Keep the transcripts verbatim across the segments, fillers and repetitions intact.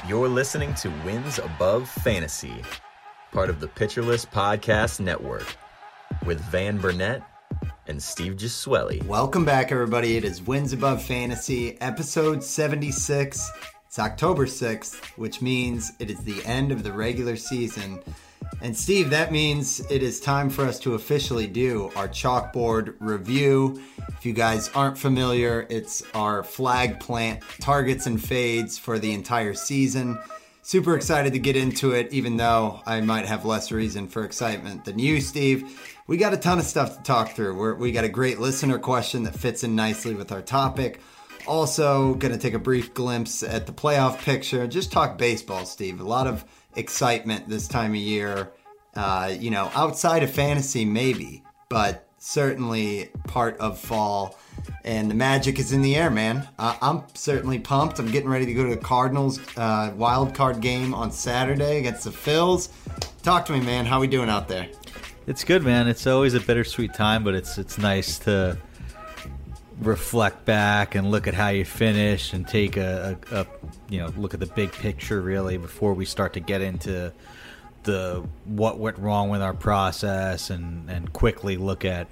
You're listening to Wins Above Fantasy, part of the Pitcher List Podcast Network, with Van Burnett and Steve Giswelli. Welcome back, everybody. It is Wins Above Fantasy, episode seventy-six. It's October sixth, which means it is the end of the regular season. And Steve, that means it is time for us to officially do our chalkboard review. If you guys aren't familiar, it's our flag plant targets and fades for the entire season. Super excited to get into it, even though I might have less reason for excitement than you, Steve. We got a ton of stuff to talk through. We're, we got a great listener question that fits in nicely with our topic. Also, going to take a brief glimpse at the playoff picture. Just talk baseball, Steve. A lot of excitement this time of year. Uh, you know, outside of fantasy, maybe, but certainly part of fall. And the magic is in the air, man. Uh, I'm certainly pumped. I'm getting ready to go to the Cardinals uh, wild card game on Saturday against the Phils. Talk to me, man. How we doing out there? It's good, man. It's always a bittersweet time, but it's it's nice to reflect back and look at how you finish and take a, a, a you know look at the big picture really before we start to get into the what went wrong with our process and and quickly look at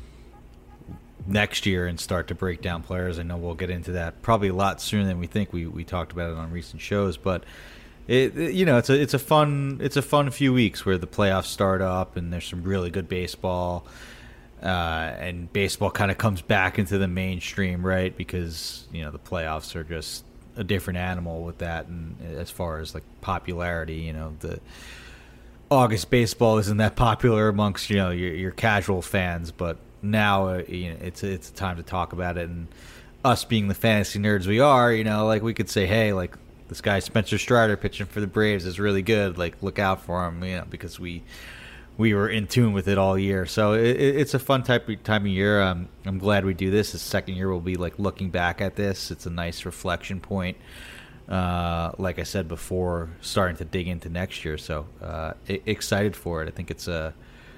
next year and start to break down players. I know we'll get into that probably a lot sooner than we think. We we talked about it on recent shows, but it, it you know it's a it's a fun it's a fun few weeks where the playoffs start up and there's some really good baseball. Uh, and baseball kind of comes back into the mainstream, right? Because, you know, the playoffs are just a different animal with that. And as far as, like, popularity, you know, the August baseball isn't that popular amongst, you know, your, your casual fans. But now, uh, you know, it's, it's a time to talk about it. And us being the fantasy nerds we are, you know, like, we could say, hey, like, this guy Spencer Strider pitching for the Braves is really good. Like, look out for him, you know, because we... we were in tune with it all year. So it, it's a fun type of time of year. Um, I'm glad we do this. The second year we'll be like looking back at this. It's a nice reflection point. Uh, like I said before, starting to dig into next year. So uh, excited for it. I think it's a,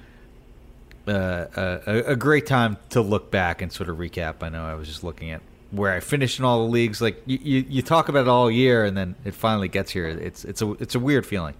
a, a, a great time to look back and sort of recap. I know I was just looking at where I finished in all the leagues. Like you, you, you talk about it all year and then it finally gets here. It's, it's a, it's a weird feeling.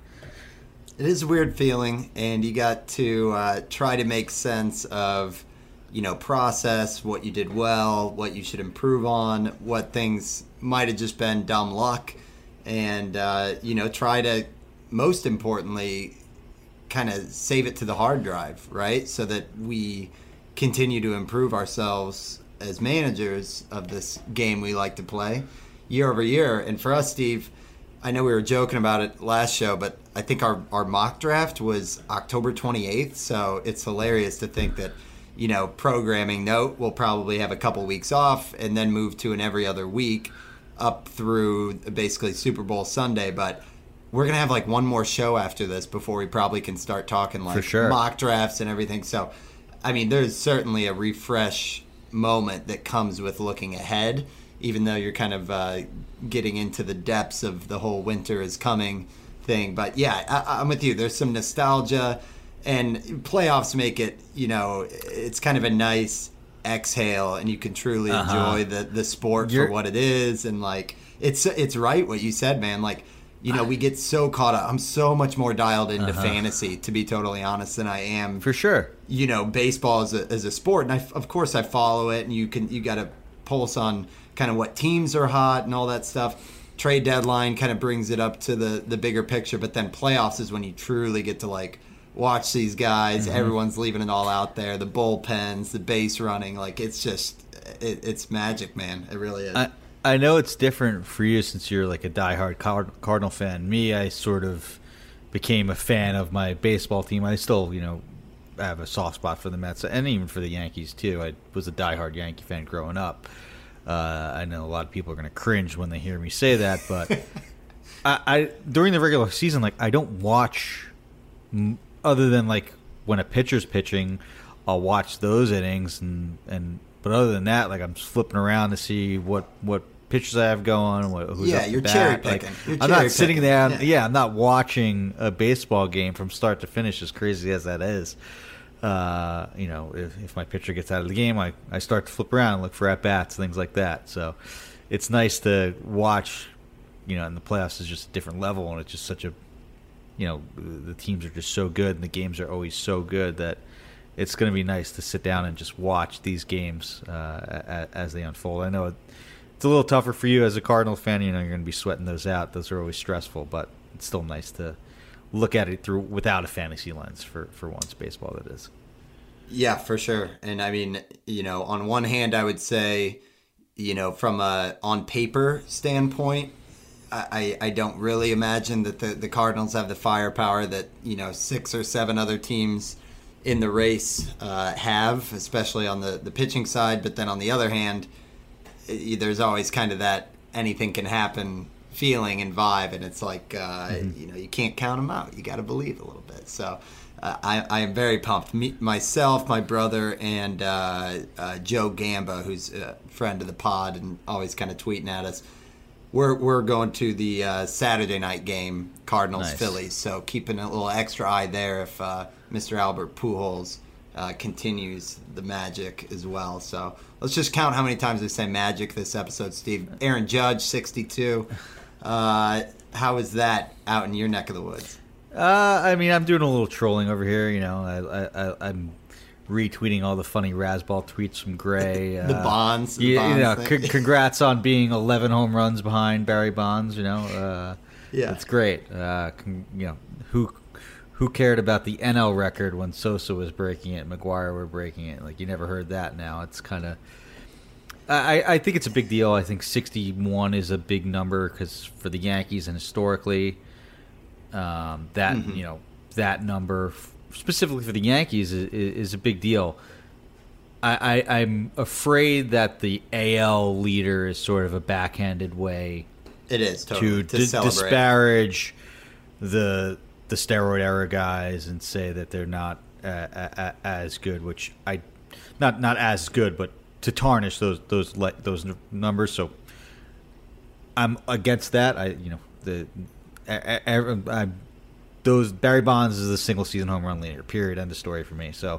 It is a weird feeling, and you got to uh, try to make sense of, you know, process, what you did well, what you should improve on, what things might have just been dumb luck, and, uh, you know, try to, most importantly, kind of save it to the hard drive, right? So that we continue to improve ourselves as managers of this game we like to play year over year. And for us, Steve, I know we were joking about it last show, but I think our, our mock draft was October twenty-eighth, so it's hilarious to think that, you know, programming note, we'll probably have a couple weeks off and then move to an every other week up through basically Super Bowl Sunday. But we're going to have like one more show after this before we probably can start talking like For sure. mock drafts and everything. So, I mean, there's certainly a refresh moment that comes with looking ahead, even though you're kind of uh, getting into the depths of the whole winter is coming thing. But yeah, I, I'm with you. There's some nostalgia, and playoffs make it, you know, it's kind of a nice exhale, and you can truly uh-huh. enjoy the, the sport you're, for what it is. And like, it's it's right what you said, man. Like, you know, we get so caught up. I'm so much more dialed into uh-huh. fantasy, to be totally honest, than I am. For sure. You know, baseball as a, as a sport. And I, of course I follow it, and you can, you got to pulse on kind of what teams are hot and all that stuff. Trade deadline kind of brings it up to the, the bigger picture, but then playoffs is when you truly get to like watch these guys. Mm-hmm. Everyone's leaving it all out there. The bullpens, the base running, like it's just it, it's magic, man. It really is. I, I know it's different for you since you're like a diehard Card- Cardinal fan. Me, I sort of became a fan of my baseball team. I still, you know, have a soft spot for the Mets and even for the Yankees too. I was a diehard Yankee fan growing up. Uh, I know a lot of people are going to cringe when they hear me say that, but I, I during the regular season, like I don't watch m- other than like when a pitcher's pitching, I'll watch those innings, and, and but other than that, like I'm just flipping around to see what, what pitchers I have going. What, who's yeah, up you're bat. cherry picking. Like, you're I'm cherry not sitting picking. there. Yeah. yeah, I'm not watching a baseball game from start to finish, as crazy as that is. Uh, you know, if, if my pitcher gets out of the game, I, I start to flip around and look for at-bats, things like that. So it's nice to watch you know, and the playoffs is just a different level, and it's just such a, you know, the teams are just so good, and the games are always so good that it's going to be nice to sit down and just watch these games uh, as they unfold. I know it's a little tougher for you as a Cardinal fan. You know, you're going to be sweating those out. Those are always stressful, but it's still nice to look at it through without a fantasy lens for, for once, baseball that is. Yeah, for sure. And I mean, you know, on one hand, I would say, you know, from a on paper standpoint, I, I don't really imagine that the, the Cardinals have the firepower that, you know, six or seven other teams in the race uh, have, especially on the, the pitching side. But then on the other hand, it, there's always kind of that anything can happen feeling and vibe. And it's like, uh, mm-hmm. you know, you can't count them out. You got to believe a little bit. So uh, I, I am very pumped. Me, myself, my brother, and uh, uh, Joe Gamba, who's a friend of the pod and always kind of tweeting at us, We're we're going to the uh, Saturday night game, Cardinals Nice. Phillies. So keeping a little extra eye there if uh, Mister Albert Pujols uh, continues the magic as well. So let's just count how many times we say magic this episode, Steve. Aaron Judge, sixty-two. Uh, how is that out in your neck of the woods? Uh, I mean, I'm doing a little trolling over here. You know, I, I, I'm retweeting all the funny Razzball tweets from Gray. the uh, Bonds. The yeah, Bonds you know, thing. c- congrats on being eleven home runs behind Barry Bonds. You know, uh, Yeah. that's great. Uh, con- you know, who who cared about the N L record when Sosa was breaking it, McGuire were breaking it? Like, you never heard that. Now it's kind of. I, I think it's a big deal. I think sixty-one is a big number because for the Yankees and historically, um, that Mm-hmm. you know that number specifically for the Yankees is, is a big deal. I, I, I'm afraid that the A L leader is sort of a backhanded way It is totally to, to di- celebrate. disparage the the steroid era guys and say that they're not uh, uh, as good, which I not not as good, but to tarnish those those le- those n- numbers. So I'm against that. I you know the I, I, I, those Barry Bonds is the single season home run leader. Period. End of story for me. So.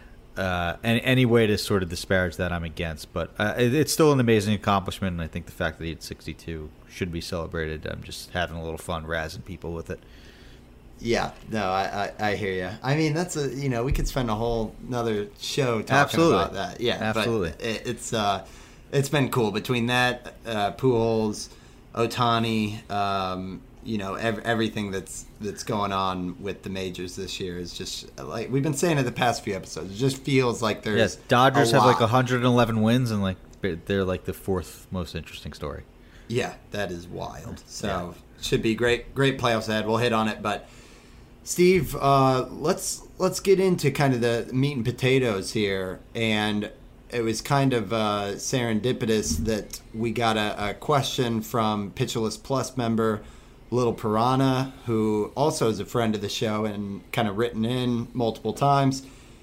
Uh, any, any way to sort of disparage that, I'm against. But uh, it, it's still an amazing accomplishment, and I think the fact that he had sixty-two should be celebrated. I'm just having a little fun razzing people with it. Yeah, no, I, I, I hear you. I mean, that's a you know we could spend a whole another show talking Absolutely. about that. Yeah, Absolutely. But it, it's uh, it's been cool between that uh, Pujols, Ohtani, um, you know, ev- everything that's that's going on with the majors this year is just like we've been saying it the past few episodes. It just feels like there's Yes, Dodgers a have like lot. one hundred eleven wins, and like they're like the fourth most interesting story. Yeah, that is wild. So Yeah. should be great, great playoffs ahead. We'll hit on it, but Steve, uh, let's let's get into kind of the meat and potatoes here. And it was kind of uh, serendipitous that we got a, a question from Pitcherless Plus member Little Piranha, who also is a friend of the show and kind of written in multiple times.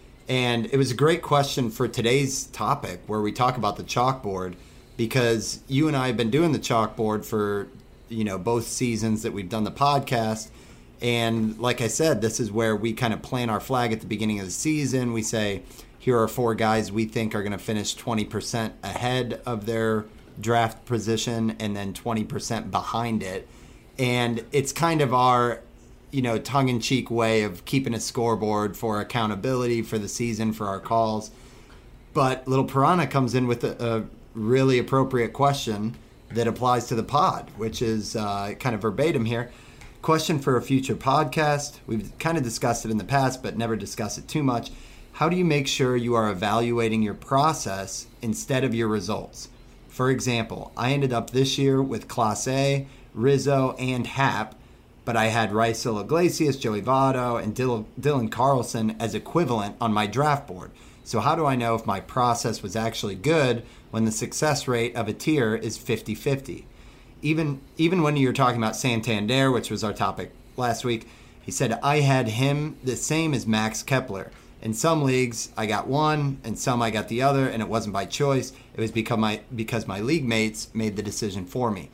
And it was a great question for today's topic where we talk about the chalkboard, because you and I have been doing the chalkboard for, you know, both seasons that we've done the podcast. And like I said, this is where we kind of plant our flag at the beginning of the season. We say, here are four guys we think are going to finish twenty percent ahead of their draft position and then twenty percent behind it. And it's kind of our, you know, tongue-in-cheek way of keeping a scoreboard for accountability for the season, for our calls. But Little Piranha comes in with a, a really appropriate question that applies to the pod, which is uh, kind of verbatim here. Question for a future podcast. We've kind of discussed it in the past, but never discussed it too much. How do you make sure you are evaluating your process instead of your results? For example, I ended up this year with Class A, Rizzo, and Happ, but I had Raisel Iglesias, Joey Votto, and Dylan, Dylan Carlson as equivalent on my draft board. So how do I know if my process was actually good when the success rate of a tier is fifty-fifty? Even even when you're talking about Santander, which was our topic last week, he said, I had him the same as Max Kepler. In some leagues, I got one, and some I got the other, and it wasn't by choice. It was because my, because my league mates made the decision for me.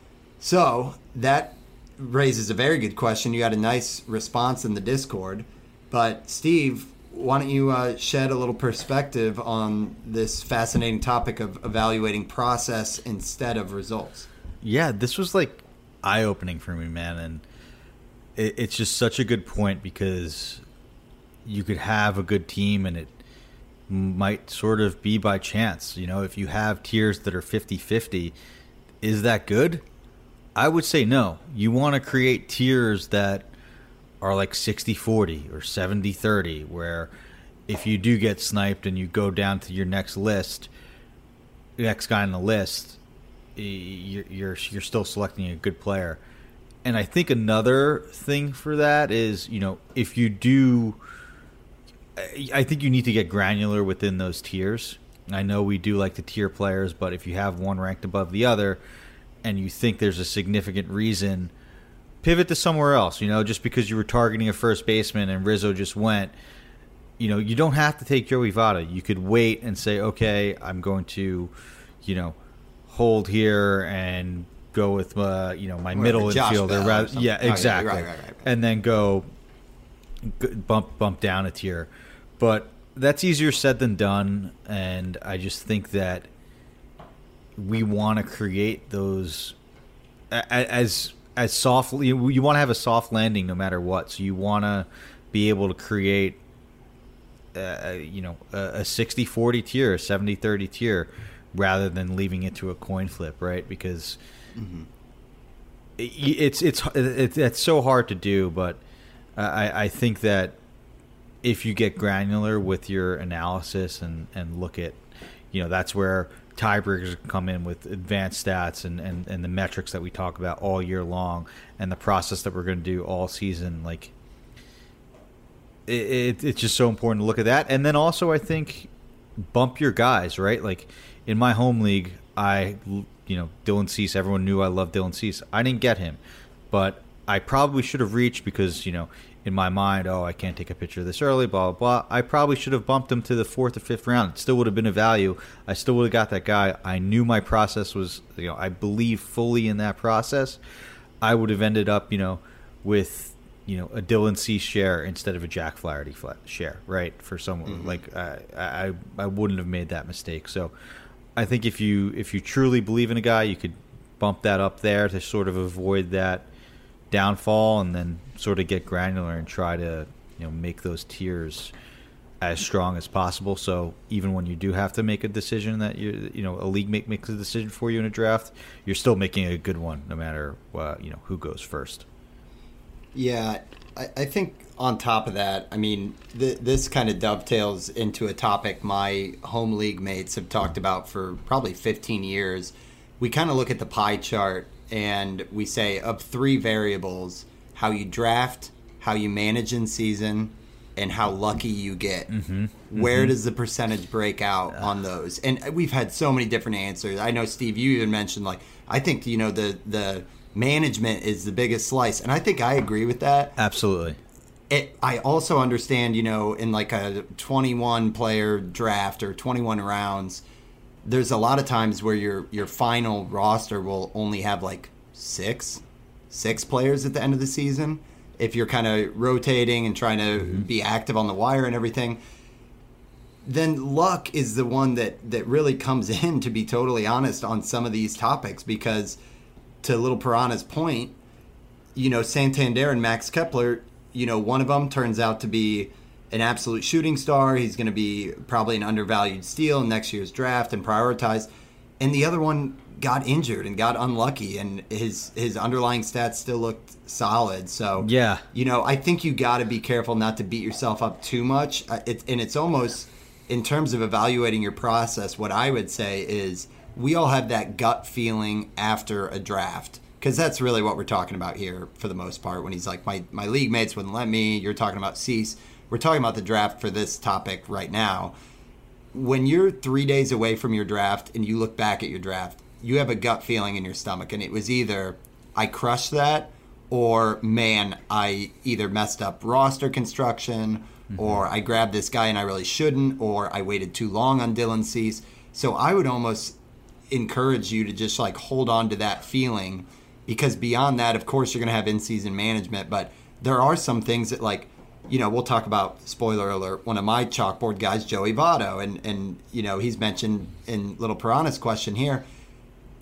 So that raises a very good question. You had a nice response in the Discord. But Steve, why don't you uh, shed a little perspective on this fascinating topic of evaluating process instead of results? Yeah, this was like eye-opening for me, man. And it, it's just such a good point because you could have a good team and it might sort of be by chance. You know, if you have tiers that are fifty-fifty, is that good? I would say no. You want to create tiers that are like sixty-forty or seventy-thirty, where if you do get sniped and you go down to your next list, the next guy on the list, you're you're, you're still selecting a good player. And I think another thing for that is, you know, if you do, I think you need to get granular within those tiers. I know we do like to tier players, but if you have one ranked above the other and you think there's a significant reason, pivot to somewhere else. You know, just because you were targeting a first baseman and Rizzo just went, you know, you don't have to take Joey Votto. You could wait and say, okay, I'm going to, you know, hold here and go with, uh, you know, my Or middle Josh infielder. Bell or Rather, something. yeah, Oh, yeah, exactly. right, right, right, right. And then go g- bump bump down a tier. But that's easier said than done, and I just think that we want to create those a- as as soft. You, you want to have a soft landing no matter what. So you want to be able to create, uh, you know, a, a sixty forty tier, a seventy thirty tier, rather than leaving it to a coin flip, right? Because Mm-hmm. it, it's it's it's it's so hard to do, but I I think that if you get granular with your analysis and, and look at, you know, that's where tiebreakers come in with advanced stats and, and, and the metrics that we talk about all year long and the process that we're going to do all season. Like, it, it, it's just so important to look at that. And then also, I think, bump your guys, right? Like, in my home league, I, you know, Dylan Cease, everyone knew I loved Dylan Cease. I didn't get him, but I probably should have reached because, you know, in my mind, oh, I can't take a picture this early, blah, blah, blah. I probably should have bumped him to the fourth or fifth round. It still would have been a value. I still would have got that guy. I knew my process was, you know, I believe fully in that process. I would have ended up, you know, with, you know, a Dylan Cease share instead of a Jack Flaherty share, right? For someone mm-hmm. like I, I, I wouldn't have made that mistake. So I think if you if you truly believe in a guy, you could bump that up there to sort of avoid that downfall, and then sort of get granular and try to, you know, make those tiers as strong as possible. So even when you do have to make a decision that you you know a league make makes a decision for you in a draft, you're still making a good one, no matter uh, you know who goes first. Yeah, I, I think on top of that, I mean, th- this kind of dovetails into a topic my home league mates have talked about for probably fifteen years. We kind of look at the pie chart and we say of three variables, how you draft, how you manage in season, and how lucky you get. Mm-hmm. Where mm-hmm. does the percentage break out uh. on those? And we've had so many different answers. I know, Steve, you even mentioned, like, I think, you know, the the management is the biggest slice. And I think I agree with that. Absolutely. It, I also understand, you know, in like a twenty-one player draft or twenty-one rounds, there's a lot of times where your your final roster will only have like six, six players at the end of the season. If you're kind of rotating and trying to mm-hmm. be active on the wire and everything, then luck is the one that, that really comes in, to be totally honest, on some of these topics. Because to Little Piranha's point, you know, Santander and Max Kepler, you know, one of them turns out to be an absolute shooting star. He's going to be probably an undervalued steal in next year's draft and prioritized. And the other one got injured and got unlucky, and his his underlying stats still looked solid. So, yeah, you know, I think you got to be careful not to beat yourself up too much. It, and it's almost, in terms of evaluating your process, what I would say is we all have that gut feeling after a draft. Because that's really what we're talking about here for the most part. When he's like, my, my league mates wouldn't let me. You're talking about Cease. We're talking about the draft for this topic right now. When you're three days away from your draft and you look back at your draft, you have a gut feeling in your stomach. And it was either I crushed that, or, man, I either messed up roster construction, mm-hmm. or I grabbed this guy and I really shouldn't, or I waited too long on Dylan Cease. So I would almost encourage you to just like hold on to that feeling. Because beyond that, of course, you're going to have in-season management, but there are some things that, like, you know, we'll talk about, spoiler alert, one of my chalkboard guys, Joey Votto, and, and you know, he's mentioned in Little Piranha's question here,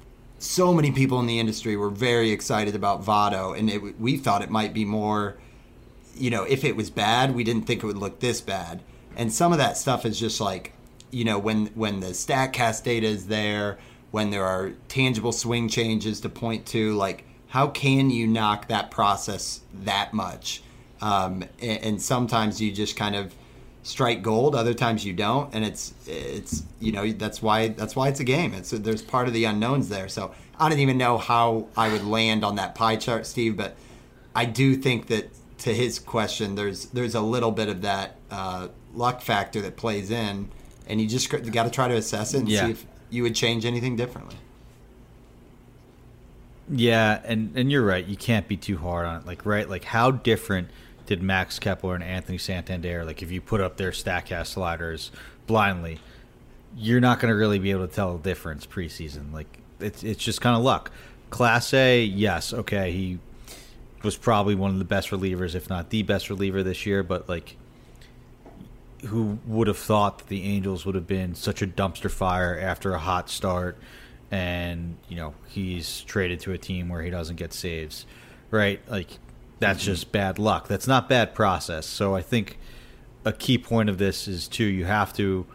so many people in the industry were very excited about Votto, and it, we thought it might be more, you know, if it was bad, we didn't think it would look this bad. And some of that stuff is just like, you know, when when the StatCast data is there, when there are tangible swing changes to point to, like, how can you knock that process that much? Um, and, and sometimes you just kind of strike gold, other times you don't, and it's it's you know that's why that's why it's a game. It's there's part of the unknowns there. So I don't even know how I would land on that pie chart, Steve, but I do think that to his question, there's there's a little bit of that uh, luck factor that plays in, and you just got to try to assess it and yeah. see if you would change anything differently. Yeah, and and you're right. You can't be too hard on it. Like right, like how different did Max Kepler and Anthony Santander, like if you put up their StatCast sliders blindly, you're not going to really be able to tell the difference preseason. Like it's it's just kind of luck. Class A, yes, okay, he was probably one of the best relievers, if not the best reliever this year, but like who would have thought that the Angels would have been such a dumpster fire after a hot start, and you know he's traded to a team where he doesn't get saves, right? Like that's mm-hmm. just bad luck. That's not bad process. So I think a key point of this is too, you have to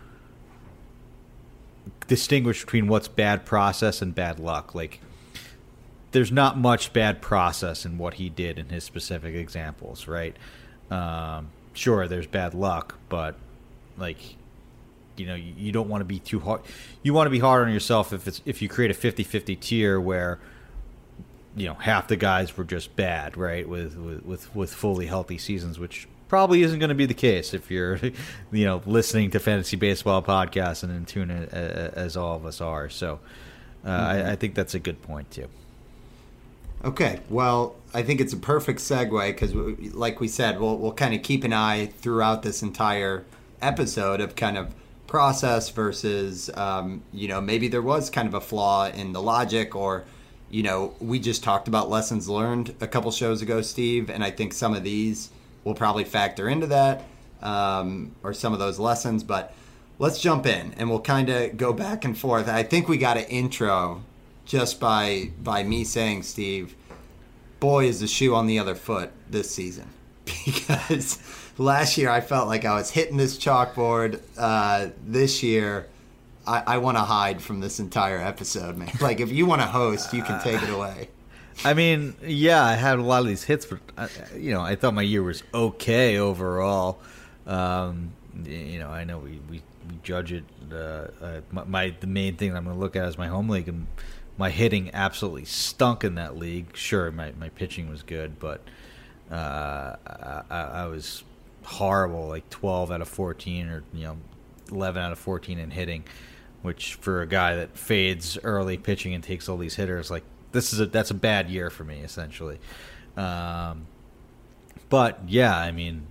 distinguish between what's bad process and bad luck. Like there's not much bad process in what he did in his specific examples, right? Um, sure, there's bad luck, but like, you know, you, you don't want to be too hard. You want to be hard on yourself if it's if you create a fifty-fifty tier where, you know, half the guys were just bad, right? With with with, with fully healthy seasons, which probably isn't going to be the case if you're, you know, listening to Fantasy Baseball podcasts and in tune as all of us are. So uh, mm-hmm. I, I think that's a good point too. Okay, well, I think it's a perfect segue because, like we said, we'll we'll kind of keep an eye throughout this entire episode of kind of process versus, um, you know, maybe there was kind of a flaw in the logic, or, you know, we just talked about lessons learned a couple shows ago, Steve, and I think some of these will probably factor into that, um, or some of those lessons. But let's jump in and we'll kind of go back and forth. I think we got an intro just by by me saying, Steve, boy, is the shoe on the other foot this season. Because last year I felt like I was hitting this chalkboard. Uh, this year, I, I want to hide from this entire episode, man. Like, if you want to host, you can take it away. I mean, yeah, I had a lot of these hits, but, I, you know, I thought my year was okay overall. Um, you know, I know we, we, we judge it. Uh, uh, my, my the main thing I'm going to look at is my home league, and my hitting absolutely stunk in that league. Sure, my, my pitching was good, but uh, I, I was horrible, like twelve out of fourteen, or you know, eleven out of fourteen in hitting, which for a guy that fades early pitching and takes all these hitters, like this is a that's a bad year for me essentially. Um, but yeah, I mean,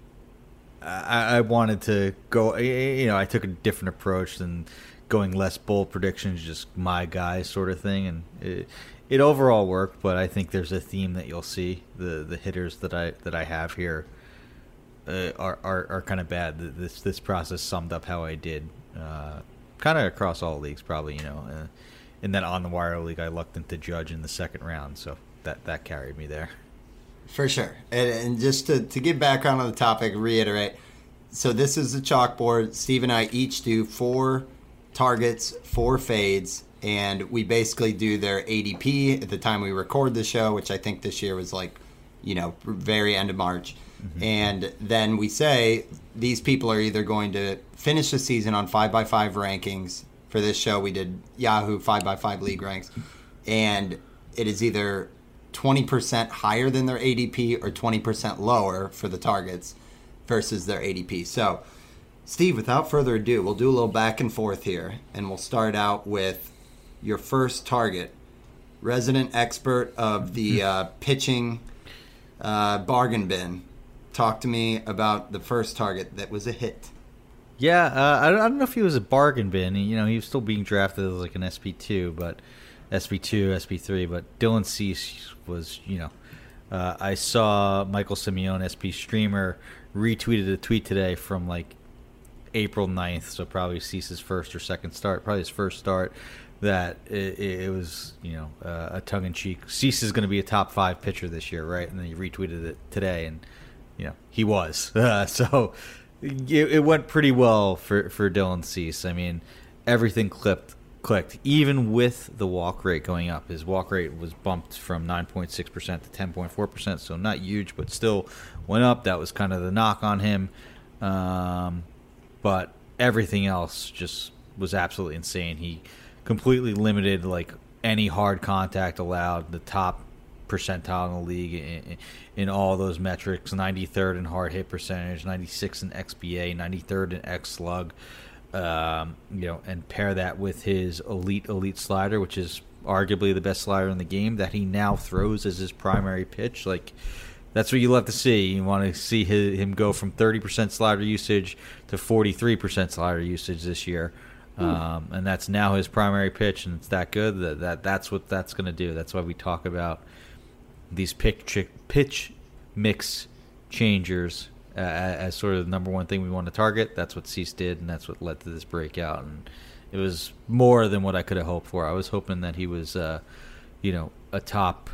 I, I wanted to go. You know, I took a different approach than going less bold predictions, just my guy sort of thing, and it, it overall worked. But I think there's a theme that you'll see. The the hitters that I that I have here uh, are are, are kind of bad. This this process summed up how I did, uh, kind of across all leagues, probably. You know, uh, in that on the wire league, I lucked into Judge in the second round, so that that carried me there. For sure. And, and just to to give background on the topic, reiterate. So this is the chalkboard. Steve and I each do four targets, four fades, and we basically do their A D P at the time we record the show, which I think this year was like, you know, very end of March. Mm-hmm. And then we say these people are either going to finish the season on five by five rankings. For this show, we did Yahoo five by five league ranks. And it is either twenty percent higher than their A D P or twenty percent lower for the targets versus their A D P. So, Steve, without further ado, we'll do a little back and forth here, and we'll start out with your first target, resident expert of the uh, pitching uh, bargain bin. Talk to me about the first target that was a hit. Yeah, uh, I, don't, I don't know if he was a bargain bin. You know, he was still being drafted as like an S P two, but S P two, S P three. But Dylan Cease was, you know, uh, I saw Michael Simeone, S P streamer, retweeted a tweet today from like April ninth, so probably Cease's first or second start, probably his first start. that it, it was, you know, uh, a tongue-in-cheek. Cease is going to be a top five pitcher this year, right? And then you retweeted it today, and you know he was. Uh, so it, it went pretty well for for Dylan Cease. I mean, everything clipped clicked, even with the walk rate going up. His walk rate was bumped from nine point six percent to ten point four percent, so not huge, but still went up. That was kind of the knock on him. Um, but everything else just was absolutely insane. He completely limited like any hard contact allowed, the top percentile in the league in, in all those metrics, ninety-third in hard hit percentage, ninety-sixth in X B A, ninety-third in X slug. Um, you know, and pair that with his elite elite slider, which is arguably the best slider in the game, that he now throws as his primary pitch. Like, that's what you love to see. You want to see his, him go from thirty percent slider usage to forty-three percent slider usage this year. Um, and that's now his primary pitch, and it's that good that, that that's what that's going to do. That's why we talk about these pitch pitch mix changers uh, as sort of the number one thing we want to target. That's what Cease did, and that's what led to this breakout. And it was more than what I could have hoped for. I was hoping that he was, uh, you know, a top,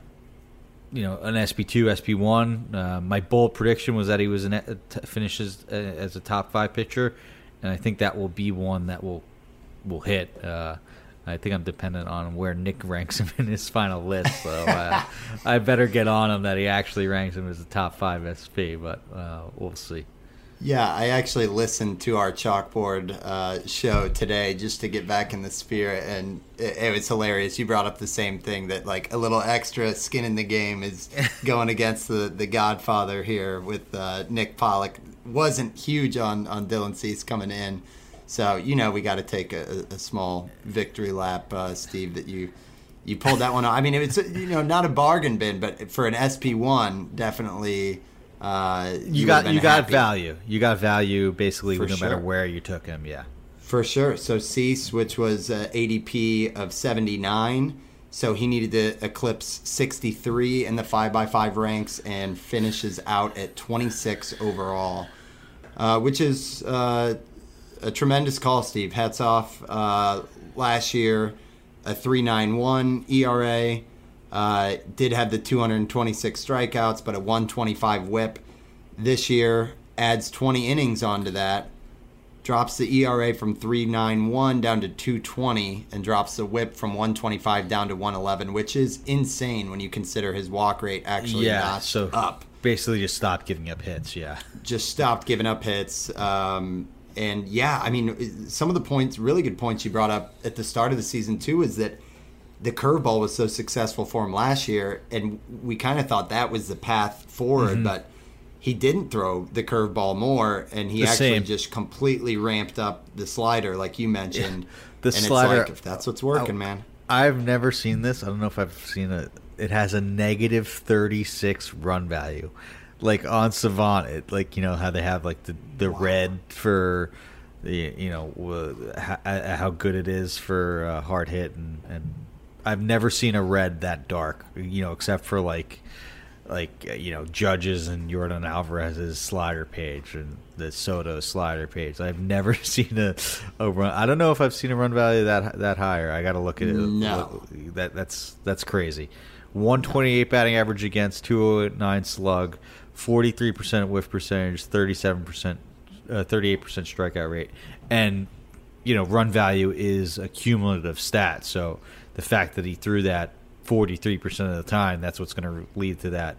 you know, an S P two, S P one. Uh, my bold prediction was that he was an, uh, finishes uh, as a top five pitcher. And I think that will be one that will will hit. Uh, I think I'm dependent on where Nick ranks him in his final list. So uh, I better get on him that he actually ranks him as a top five S P, but uh, we'll see. Yeah, I actually listened to our chalkboard uh, show today just to get back in the spirit, and it, it was hilarious. You brought up the same thing, that like a little extra skin in the game is going against the, the Godfather here with uh, Nick Pollock. Wasn't huge on, on Dylan Cease coming in. So, you know, we got to take a, a small victory lap, uh, Steve, that you you pulled that one out. I mean, it was, you know, not a bargain bin, but for an S P one, definitely uh, you, you got you got happy. value. You got value basically For no sure. matter where you took him, yeah. For sure. So Cease, which was uh, A D P of seventy-nine, so he needed to eclipse sixty-three in the five by five ranks and finishes out at twenty-six overall, uh, which is uh, a tremendous call, Steve. Hats off. Uh, last year, a three point nine one E R A. Uh, did have the two hundred twenty-six strikeouts, but a one twenty-five whip. This year, adds twenty innings onto that. Drops the E R A from three point nine one down to two twenty, and drops the whip from one twenty-five down to one eleven, which is insane when you consider his walk rate actually yeah, notched so up. Basically just stopped giving up hits, yeah. Just stopped giving up hits. Um, and, yeah, I mean, some of the points, really good points you brought up at the start of the season, too, is that the curveball was so successful for him last year, and we kind of thought that was the path forward, mm-hmm. but he didn't throw the curveball more, and he the actually same. just completely ramped up the slider, like you mentioned. Yeah. The and slider, it's like, if that's what's working, I, man. I've never seen this. I don't know if I've seen it. It has a negative thirty-six run value. Like on Savant, it, like, you know, how they have like the, the wow. red for, the you know, uh, how, how good it is for uh, hard hit. And, and I've never seen a red that dark, you know, except for like, like you know, Judge's and Yordan Alvarez's slider page and the Soto slider page. I've never seen a, a run. I don't know if I've seen a run value that that higher. I got to look at it. No, that that's that's crazy. one twenty-eight batting average against, two oh nine slug, forty-three percent whiff percentage, thirty-seven percent, uh, thirty-eight percent strikeout rate, and you know, run value is a cumulative stat. So the fact that he threw that forty-three percent of the time, that's what's going to lead to that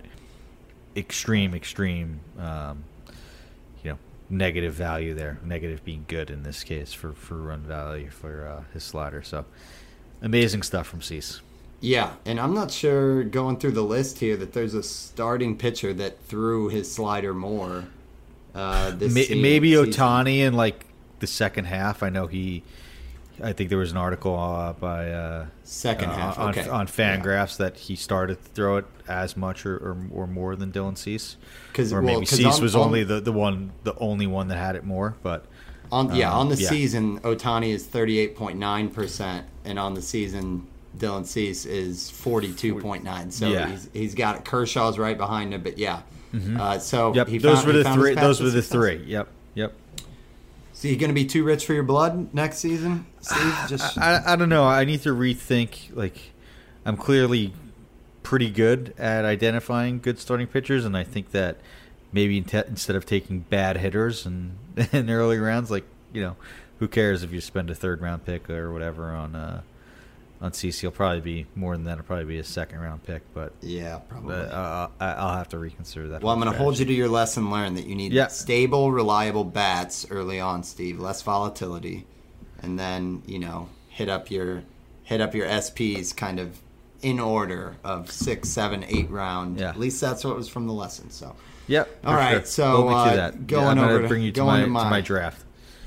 extreme, extreme, um, you know, negative value there. Negative being good in this case for, for run value for uh, his slider. So amazing stuff from Cease. Yeah, and I'm not sure going through the list here that there's a starting pitcher that threw his slider more. Uh, this Ma- season, maybe Ohtani in like the second half. I know he. I think there was an article uh, by uh, second uh, half on, okay. on Fangraphs yeah. that he started to throw it as much or, or, or more than Dylan Cease, or maybe well, Cease on, was on, only the, the one the only one that had it more. But on yeah, um, on the yeah. season, Ohtani is thirty-eight point nine percent, and on the season, Dylan Cease is forty-two point nine. So yeah. he's he's got it. Kershaw's right behind him, but yeah. Mm-hmm. Uh, so yep. he those found, were he the found three. Those were the success. three. Yep. Yep. So you going to be too rich for your blood next season, Steve? Just I, I, I don't know. I need to rethink. Like, I'm clearly pretty good at identifying good starting pitchers, and I think that maybe in instead of taking bad hitters in, in early rounds, like, you know, who cares if you spend a third round pick or whatever on uh, on C C? He'll probably be more than that. It'll probably be a second round pick, but yeah, probably. But, uh, I'll have to reconsider that. Well, I'm going to hold you to your lesson learned that you need yeah. stable, reliable bats early on, Steve. Less volatility, and then you know hit up your hit up your S Ps kind of in order of six, seven, eight round. Yeah. At least that's what was from the lesson. So. Yep. All right. Sure. So Hold me to uh, that. going yeah, I'm over to bring you to going my, to my, to my draft.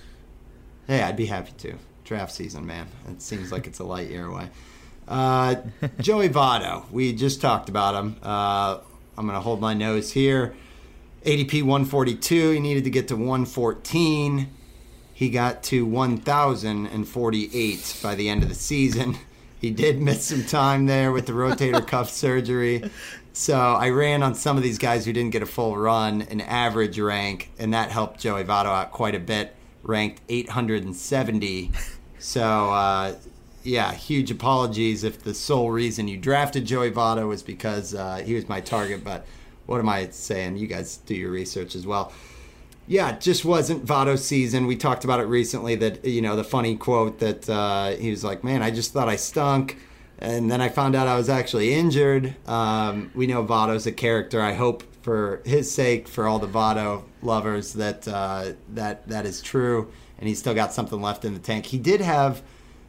Hey, I'd be happy to. Draft season, man. It seems like it's a light year away. Uh, Joey Votto. We just talked about him. Uh, I'm going to hold my nose here. A D P one forty-two. He needed to get to one fourteen. He got to one thousand forty-eight by the end of the season. He did miss some time there with the rotator cuff surgery. So I ran on some of these guys who didn't get a full run, an average rank, and that helped Joey Votto out quite a bit. Ranked eight hundred seventy. So, uh, yeah, huge apologies if the sole reason you drafted Joey Votto was because uh, he was my target. But what am I saying? You guys do your research as well. Yeah, it just wasn't Votto's season. We talked about it recently that, you know, the funny quote that uh, he was like, man, I just thought I stunk. And then I found out I was actually injured. Um, we know Votto's a character. I hope for his sake, for all the Votto lovers, that uh, that that is true. And he's still got something left in the tank. He did have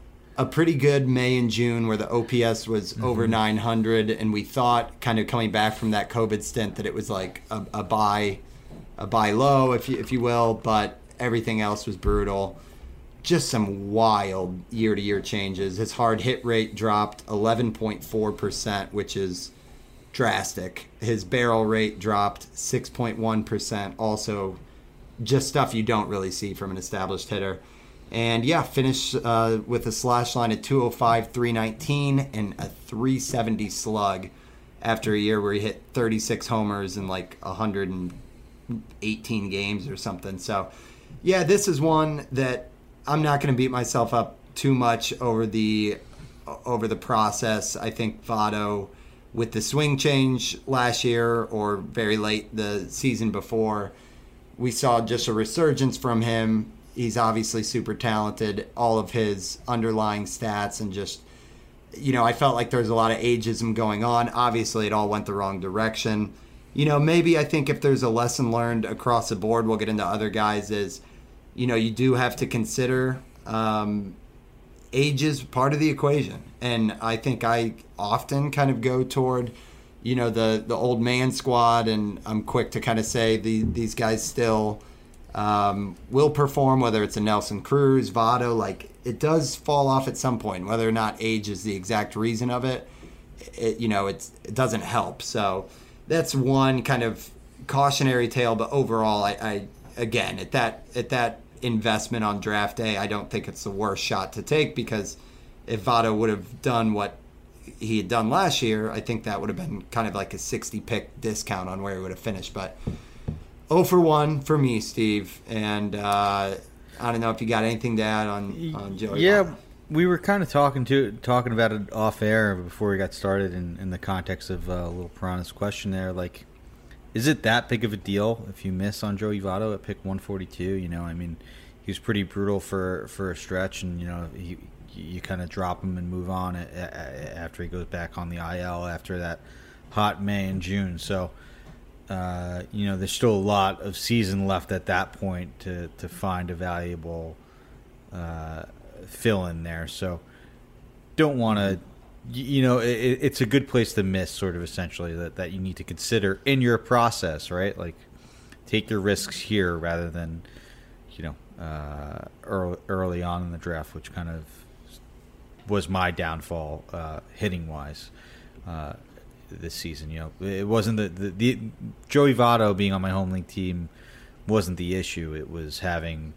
a pretty good May and June where the O P S was mm-hmm. over nine hundred. And we thought, kind of coming back from that COVID stint, that it was like a, a buy, a buy low, if you, if you will. But everything else was brutal. Just some wild year-to-year changes. His hard hit rate dropped eleven point four percent, which is drastic. His barrel rate dropped six point one percent. Also, just stuff you don't really see from an established hitter. And, yeah, finished uh, with a slash line at two oh five, three nineteen, and a three seventy slug after a year where he hit thirty-six homers in, like, one hundred eighteen games or something. So, yeah, this is one that I'm not going to beat myself up too much over the over the process. I think Votto, with the swing change last year or very late the season before, we saw just a resurgence from him. He's obviously super talented. All of his underlying stats and just, you know, I felt like there was a lot of ageism going on. Obviously, it all went the wrong direction. You know, maybe I think if there's a lesson learned across the board, we'll get into other guys, is, you know, you do have to consider um, age is part of the equation. And I think I often kind of go toward, you know, the, the old man squad, and I'm quick to kind of say the, these guys still um, will perform, whether it's a Nelson Cruz, Votto. Like, it does fall off at some point, whether or not age is the exact reason of it. It, you know, it's, it doesn't help. So that's one kind of cautionary tale. But overall, I, I again, at that at that investment on draft day, I don't think it's the worst shot to take, because if Votto would have done what he had done last year, I think that would have been kind of like a sixty pick discount on where he would have finished. But oh for one for me, Steve. And uh, I don't know if you got anything to add on, on Joey Yeah, Votto. We were kind of talking to talking about it off air before we got started in, in the context of uh, Little Piranha's question there. Like, is it that big of a deal if you miss on Joey Votto at pick one forty-two? You know, I mean, he was pretty brutal for, for a stretch, and, you know, he, you kind of drop him and move on after he goes back on the I L after that hot May and June. So, uh, you know, there's still a lot of season left at that point to, to find a valuable uh, fill-in there. So don't want to, you know, it, it's a good place to miss, sort of, essentially, that, that you need to consider in your process, right? Like, take your risks here rather than, you know, uh, early, early on in the draft, which kind of was my downfall uh, hitting-wise uh, this season. You know, it wasn't the, the, the Joey Votto being on my home league team wasn't the issue. It was having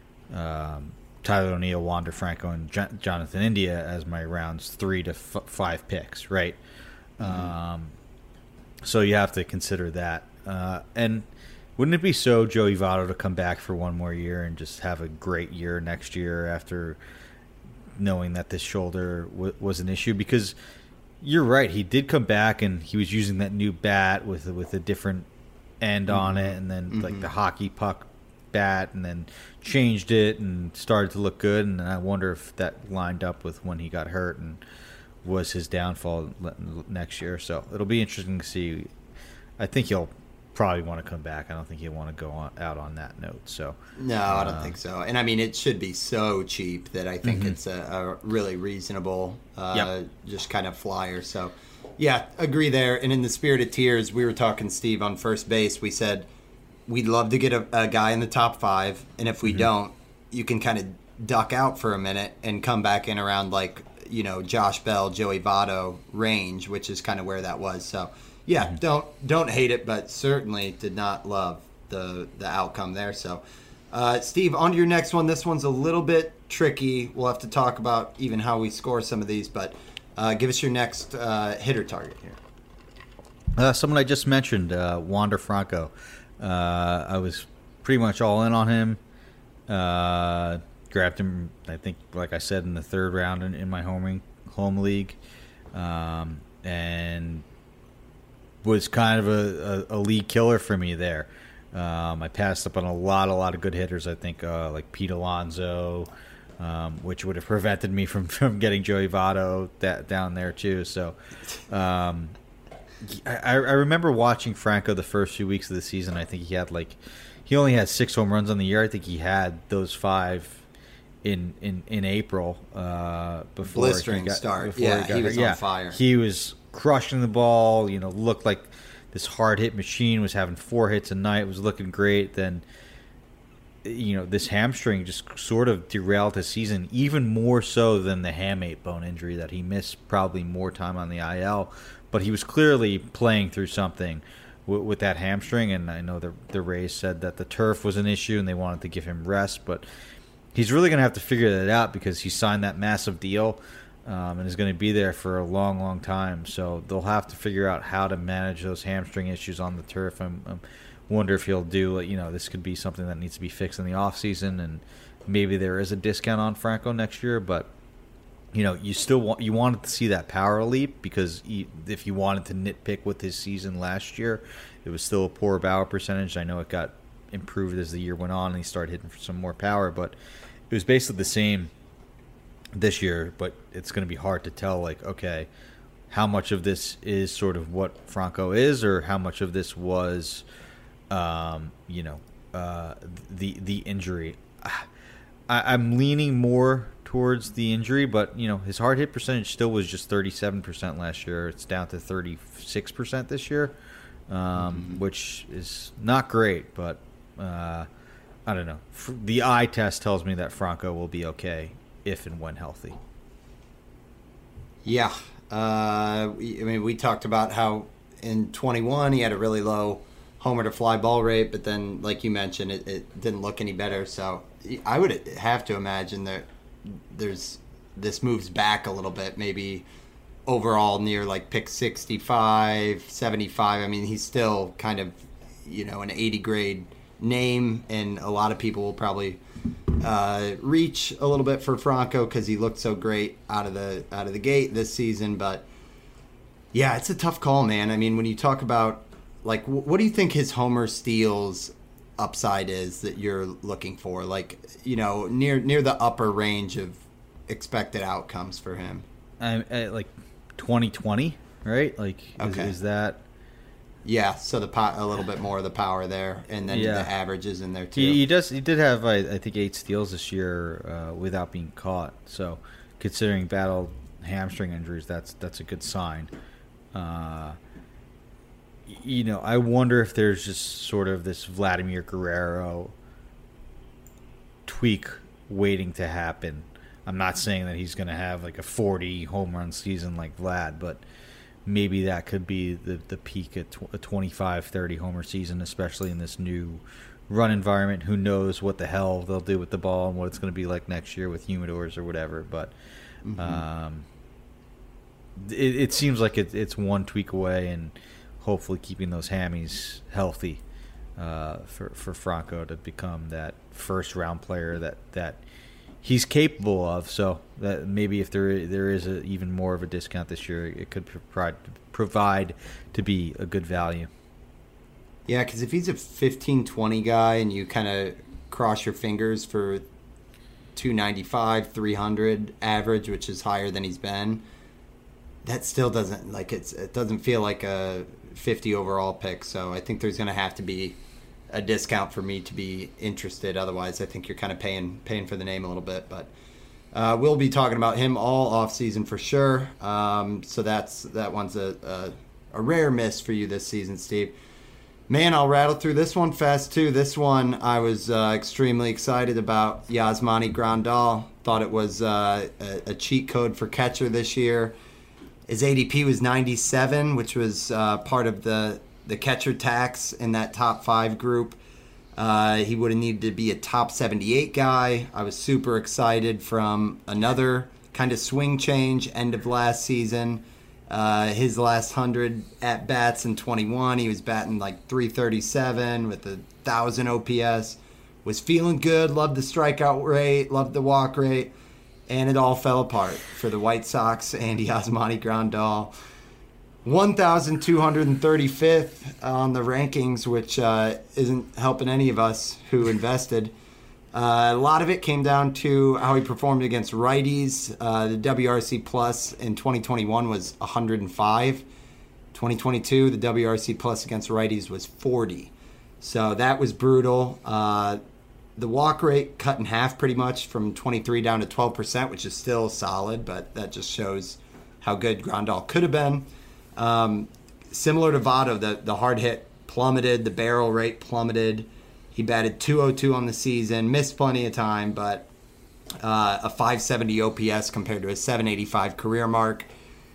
um, Tyler O'Neill, Wander Franco, and J- Jonathan India as my rounds three to f- five picks, right? Mm-hmm. Um, so you have to consider that. Uh, and Wouldn't it be so Joey Votto to come back for one more year and just have a great year next year after knowing that this shoulder w- was an issue? Because you're right, he did come back and he was using that new bat with with a different end mm-hmm. on it, and then mm-hmm. like the hockey puck bat, and then changed it and started to look good. And I wonder if that lined up with when he got hurt and was his downfall next year. So it'll be interesting to see. I think he'll probably want to come back. I don't think he'll want to go on, out on that note. So no, I don't uh, think so. And I mean, it should be so cheap that I think mm-hmm. it's a, a really reasonable, uh, yep. just kind of flyer. So yeah, agree there. And in the spirit of tears, we were talking, Steve, on first base. We said we'd love to get a, a guy in the top five, and if we mm-hmm. don't, you can kind of duck out for a minute and come back in around like, you know, Josh Bell, Joey Votto range, which is kind of where that was. So yeah, mm-hmm. don't don't hate it, but certainly did not love the the outcome there. So, uh, Steve, on to your next one. This one's a little bit tricky. We'll have to talk about even how we score some of these, but uh, give us your next uh, hitter target here. Uh, someone I just mentioned, uh, Wander Franco. Uh, I was pretty much all in on him. Uh, grabbed him, I think, like I said, in the third round in, in my home home league, um, and was kind of a, a, a league killer for me there. Um, I passed up on a lot, a lot of good hitters. I think uh, like Pete Alonso, um, which would have prevented me from, from getting Joey Votto that down there too. So um, I, I remember watching Franco the first few weeks of the season. I think he had like he only had six home runs on the year. I think he had those five in in in April uh, before blistering he got, start. Before Yeah, he, got he was hurt. on yeah, fire. He was crushing the ball, you know, looked like this hard hit machine, was having four hits a night, was looking great. Then, you know, this hamstring just sort of derailed his season, even more so than the hamate bone injury that he missed probably more time on the I L. But he was clearly playing through something with, with that hamstring, and I know the, the Rays said that the turf was an issue and they wanted to give him rest, but he's really going to have to figure that out because he signed that massive deal. Um, and is going to be there for a long, long time. So they'll have to figure out how to manage those hamstring issues on the turf. I I'm, wonder if he'll do, you know, this could be something that needs to be fixed in the offseason, and maybe there is a discount on Franco next year. But, you know, you still want you wanted to see that power leap because he, if you wanted to nitpick with his season last year, it was still a poor power percentage. I know it got improved as the year went on and he started hitting for some more power, but it was basically the same this year, but it's going to be hard to tell, like, okay, how much of this is sort of what Franco is, or how much of this was, um, you know, uh, the the injury. I, I'm leaning more towards the injury, but, you know, his hard hit percentage still was just thirty-seven percent last year. It's down to thirty-six percent this year, um, mm-hmm. which is not great, but uh, I don't know. The eye test tells me that Franco will be okay if and when healthy. Yeah. Uh, we, I mean, we talked about how in twenty-one he had a really low homer to fly ball rate, but then, like you mentioned, it, it didn't look any better. So I would have to imagine that there's this moves back a little bit, maybe overall near like pick sixty-five, seventy-five. I mean, he's still kind of, you know, an eighty grade name, and a lot of people will probably uh, reach a little bit for Franco because he looked so great out of the out of the gate this season. But yeah, it's a tough call, man. I mean, when you talk about, like, what do you think his homer steals upside is that you're looking for? Like, you know, near near the upper range of expected outcomes for him. I, I like twenty twenty, right? Like, okay. is, is that? Yeah, so the po- a little bit more of the power there, and then yeah. the averages in there too. He, he does. He did have, I, I think, eight steals this year uh, without being caught. So, considering battled hamstring injuries, that's that's a good sign. Uh, you know, I wonder if there's just sort of this Vladimir Guerrero tweak waiting to happen. I'm not saying that he's going to have like a forty home run season like Vlad, but maybe that could be the, the peak at a twenty-five, thirty homer season, especially in this new run environment. Who knows what the hell they'll do with the ball and what it's going to be like next year with humidors or whatever. But mm-hmm. um, it, it seems like it, it's one tweak away, and hopefully keeping those hammies healthy uh, for for Franco to become that first round player that that he's capable of. So that maybe if there there is a, even more of a discount this year, it could provide provide to be a good value. Yeah, because if he's a fifteen twenty guy and you kind of cross your fingers for two ninety-five, three hundred average, which is higher than he's been, that still doesn't like it's it doesn't feel like a fifty overall pick. So I think there's going to have to be a discount for me to be interested. Otherwise, I think you're kind of paying paying for the name a little bit. But uh, we'll be talking about him all off season for sure. Um, so that's that one's a, a a rare miss for you this season, Steve. Man, I'll rattle through this one fast, too. This one I was uh, extremely excited about. Yasmani Grandal. Thought it was uh, a, a cheat code for catcher this year. His A D P was ninety-seven, which was uh, part of the, the catcher tax in that top five group. Uh, he would have needed to be a top seventy-eight guy. I was super excited from another kind of swing change end of last season. Uh, his last one hundred at-bats in twenty-one, he was batting like three thirty-seven with a one thousand O P S. Was feeling good, loved the strikeout rate, loved the walk rate, and it all fell apart for the White Sox and Yasmani Grandal. one thousand two hundred thirty-fifth on the rankings, which uh, isn't helping any of us who invested. Uh, a lot of it came down to how he performed against righties. Uh, the W R C plus in twenty twenty-one was one hundred five. twenty twenty-two, the W R C plus against righties was forty. So that was brutal. Uh, the walk rate cut in half pretty much from twenty-three down to twelve percent, which is still solid, but that just shows how good Grandal could have been. Um, similar to Votto, the, the hard hit plummeted, the barrel rate plummeted. He batted two oh two on the season, missed plenty of time, but uh, a five seventy O P S compared to a seven eighty-five career mark.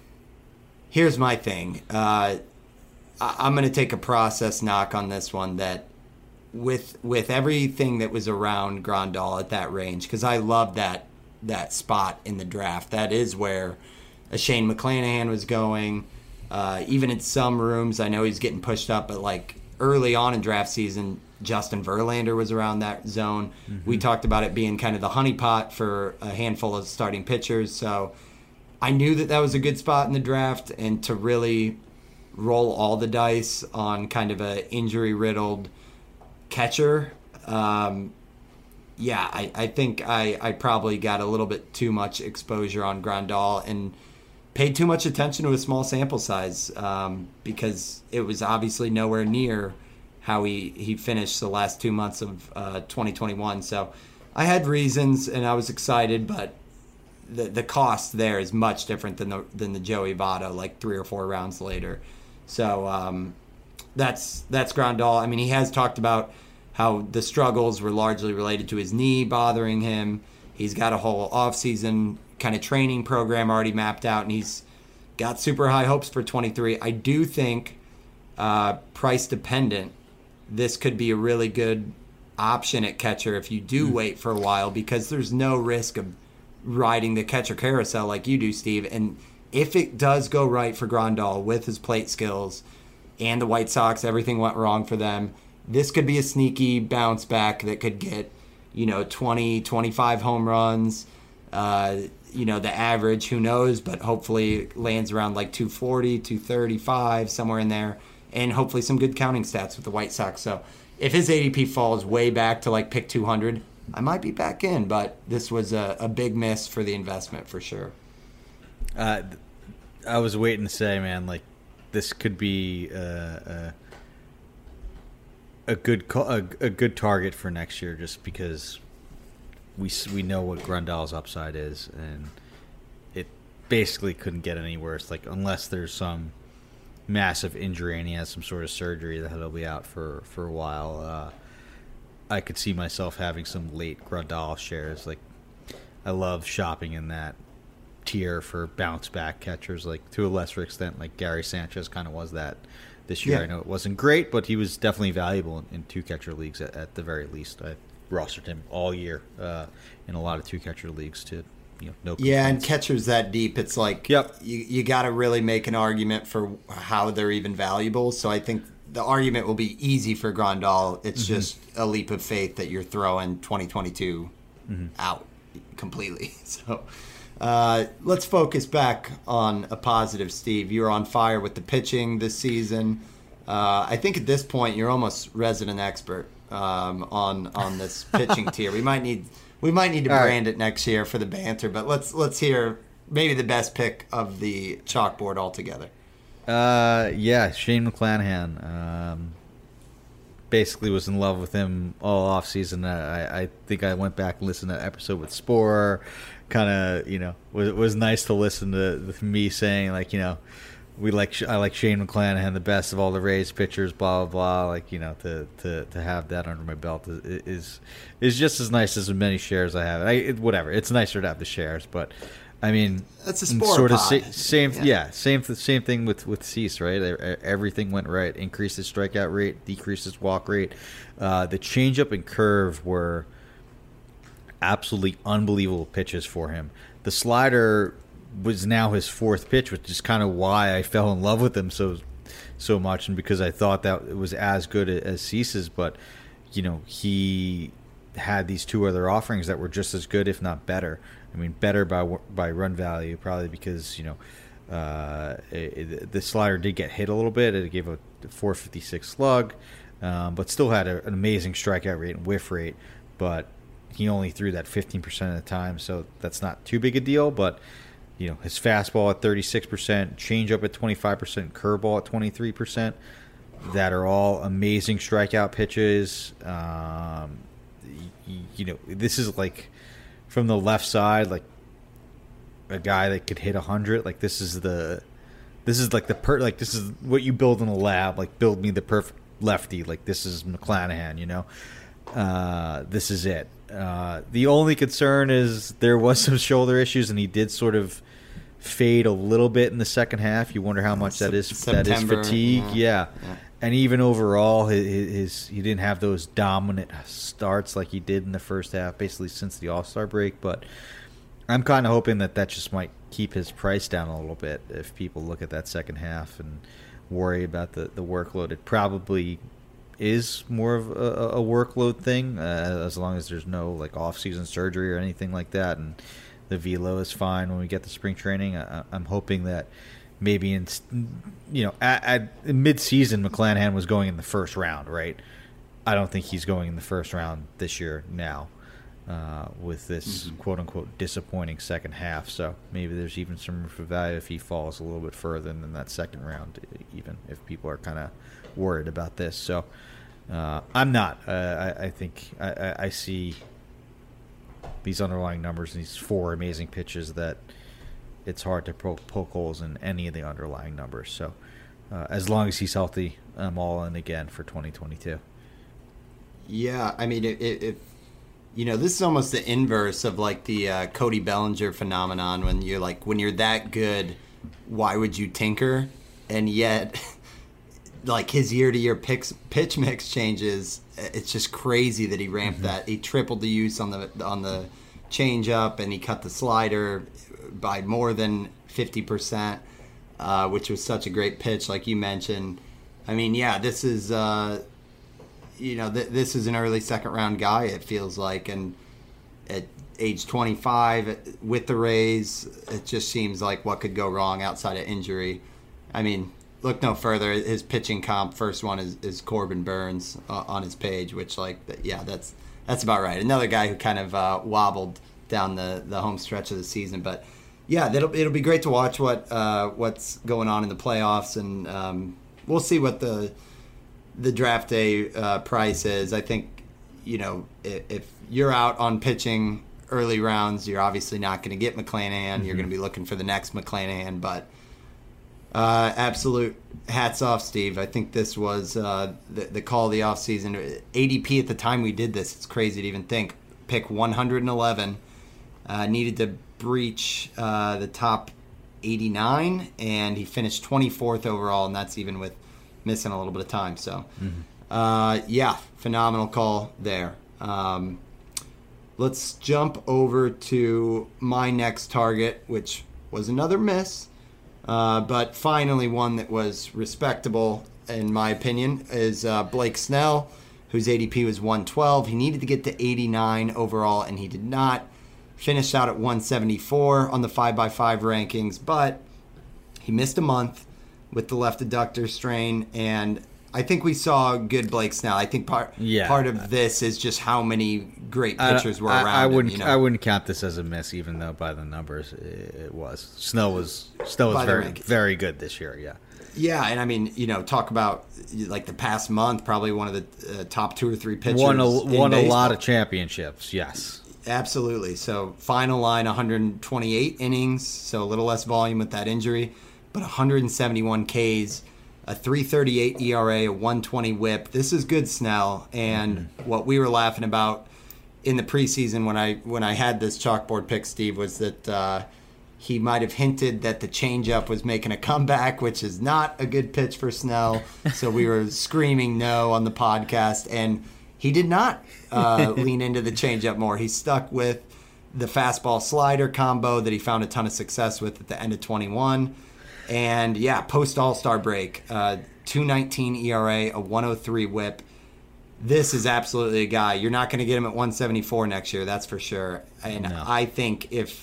Here's my thing. Uh, I- I'm going to take a process knock on this one that with with everything that was around Grandal at that range, because I love that that spot in the draft. That is where a Shane McClanahan was going. Uh, even in some rooms, I know he's getting pushed up, but like early on in draft season, Justin Verlander was around that zone. Mm-hmm. We talked about it being kind of the honeypot for a handful of starting pitchers. So I knew that that was a good spot in the draft, and to really roll all the dice on kind of a injury-riddled catcher, um, yeah, I, I think I, I probably got a little bit too much exposure on Grandal and paid too much attention to a small sample size um, because it was obviously nowhere near how he, he finished the last two months of uh, twenty twenty-one. So I had reasons and I was excited, but the the cost there is much different than the than the Joey Votto, like three or four rounds later. So um, that's that's Grandal. I mean, he has talked about how the struggles were largely related to his knee bothering him. He's got a whole offseason kind of training program already mapped out, and he's got super high hopes for twenty-three. I do think uh, price dependent, this could be a really good option at catcher if you do wait for a while, because there's no risk of riding the catcher carousel like you do, Steve. And if it does go right for Grandal with his plate skills and the White Sox, everything went wrong for them, this could be a sneaky bounce back that could get, you know, twenty, twenty-five home runs. Uh, you know, the average, who knows, but hopefully lands around like two forty, two thirty-five, somewhere in there. And hopefully some good counting stats with the White Sox. So if his A D P falls way back to like pick two hundred, I might be back in, but this was a, a big miss for the investment for sure. Uh, I was waiting to say, man, like this could be uh, uh, a good a, a good target for next year, just because we we know what Grandal's upside is, and it basically couldn't get any worse. Like unless there's some massive injury and he has some sort of surgery that he'll be out for for a while. Uh, I could see myself having some late Grandal shares. Like I love shopping in that tier for bounce back catchers, like to a lesser extent, like Gary Sanchez kind of was that this year. Yeah. I know it wasn't great, but he was definitely valuable in, in two catcher leagues at, at the very least. I rostered him all year uh, in a lot of two catcher leagues to, you know, no complaints. Yeah, and catchers that deep, it's like yep. you you got to really make an argument for how they're even valuable. So I think the argument will be easy for Grandal. It's Mm-hmm. just a leap of faith that you're throwing twenty twenty-two Mm-hmm. out completely. So uh, let's focus back on a positive, Steve. You're on fire with the pitching this season. Uh, I think at this point you're almost resident expert um, on on this pitching tier. We might need we might need to All brand right. it next year for the banter, but let's let's hear maybe the best pick of the chalkboard altogether. Uh, yeah, Shane McClanahan. Um, basically was in love with him all off season. I, I think I went back and listened to that episode with Sporer. Kind of, you know, was it was nice to listen to me saying like, you know, we like I like Shane McClanahan, the best of all the Rays pitchers, blah blah blah. Like, you know, to to, to have that under my belt is, is is just as nice as the many shares I have. I it, whatever, it's nicer to have the shares, but. I mean, that's a sport sort of pod. sa- same, yeah. yeah, same, same thing with with Cease, right? Everything went right. Increased his strikeout rate, decreased his walk rate. Uh, the changeup and curve were absolutely unbelievable pitches for him. The slider was now his fourth pitch, which is kind of why I fell in love with him so so much, and because I thought that it was as good as Cease's. But you know, he had these two other offerings that were just as good, if not better. I mean, better by by run value, probably because, you know, uh, it, it, the slider did get hit a little bit. It gave a four fifty-six slug, um, but still had a, an amazing strikeout rate and whiff rate. But he only threw that fifteen percent of the time, so that's not too big a deal. But, you know, his fastball at thirty-six percent, changeup at twenty-five percent, curveball at twenty-three percent, that are all amazing strikeout pitches. Um, you, you know, this is like... From the left side, like a guy that could hit a hundred, like this is the, this is like the per, like this is what you build in a lab. Like build me the perfect lefty. Like this is McClanahan, you know. Uh, this is it. Uh, the only concern is there was some shoulder issues, and he did sort of fade a little bit in the second half. You wonder how much that is September, that is fatigue. Yeah. Yeah. yeah. And even overall, his, his he didn't have those dominant starts like he did in the first half, basically since the All-Star break. But I'm kind of hoping that that just might keep his price down a little bit if people look at that second half and worry about the, the workload. It probably is more of a, a workload thing, uh, as long as there's no like off-season surgery or anything like that, and the velo is fine when we get to spring training. I, I'm hoping that maybe in, you know, at, at mid-season, McClanahan was going in the first round, right? I don't think he's going in the first round this year now uh, with this mm-hmm. quote-unquote disappointing second half. So maybe there's even some room for value if he falls a little bit further than that second round, even if people are kind of worried about this. So uh, I'm not. Uh, I, I think I, I, I see these underlying numbers and these four amazing pitches that it's hard to poke holes in any of the underlying numbers. So uh, as long as he's healthy, I'm all in again for twenty twenty-two. Yeah, I mean, if, if you know, this is almost the inverse of like the uh, Cody Bellinger phenomenon. When you're like, when you're that good, why would you tinker? And yet, like his year-to-year picks, pitch mix changes. It's just crazy that he ramped mm-hmm. that. He tripled the use on the on the changeup, and he cut the slider by more than fifty percent, uh, which was such a great pitch, like you mentioned. I mean, yeah, this is, uh, you know, th- this is an early second round guy, it feels like. And at age twenty-five with the Rays, it just seems like what could go wrong outside of injury. I mean, look no further. His pitching comp, first one is, is Corbin Burns uh, on his page, which, like, yeah, that's that's about right. Another guy who kind of uh, wobbled down the, the home stretch of the season. But yeah, it'll it'll be great to watch what uh, what's going on in the playoffs, and um, we'll see what the the draft day uh, price is. I think, you know, if, if you're out on pitching early rounds, you're obviously not going to get McClanahan. Mm-hmm. You're going to be looking for the next McClanahan. But uh, absolute hats off, Steve. I think this was uh, the, the call of the offseason. A D P at the time we did this, it's crazy to even think, pick one hundred eleven. Uh, needed to breach uh, the top eighty-nine, and he finished twenty-fourth overall, and that's even with missing a little bit of time. So, mm-hmm. uh, yeah, phenomenal call there. Um, let's jump over to my next target, which was another miss, uh, but finally one that was respectable. in my opinion, is uh, Blake Snell, whose A D P was one twelve. He needed to get to eighty-nine overall, and he did not. Finished out at one seventy-four on the five by five rankings, but he missed a month with the left adductor strain, and I think we saw good Blake Snell. I think part yeah. part of this is just how many great pitchers I, were I, around I wouldn't him, you know? I wouldn't count this as a miss, even though by the numbers it, it was. Snell was Snell was very very good this year. Yeah. Yeah, and I mean, you know, talk about like the past month, probably one of the uh, top two or three pitchers. Won a, in won a baseball. lot of championships. Yes. Absolutely. So final line, one hundred twenty-eight innings, so a little less volume with that injury, but one hundred seventy-one Ks, a three thirty-eight E R A, a one twenty whip. This is good, Snell. And mm-hmm. what we were laughing about in the preseason when I when I had this chalkboard pick, Steve, was that uh, he might have hinted that the changeup was making a comeback, which is not a good pitch for Snell. So we were screaming no on the podcast, and he did not uh, lean into the changeup more. He stuck with the fastball slider combo that he found a ton of success with at the end of twenty-one. And yeah, post All-Star break, uh, two nineteen E R A, a one oh three whip. This is absolutely a guy. You're not going to get him at one seventy-four next year, that's for sure. And no. I think if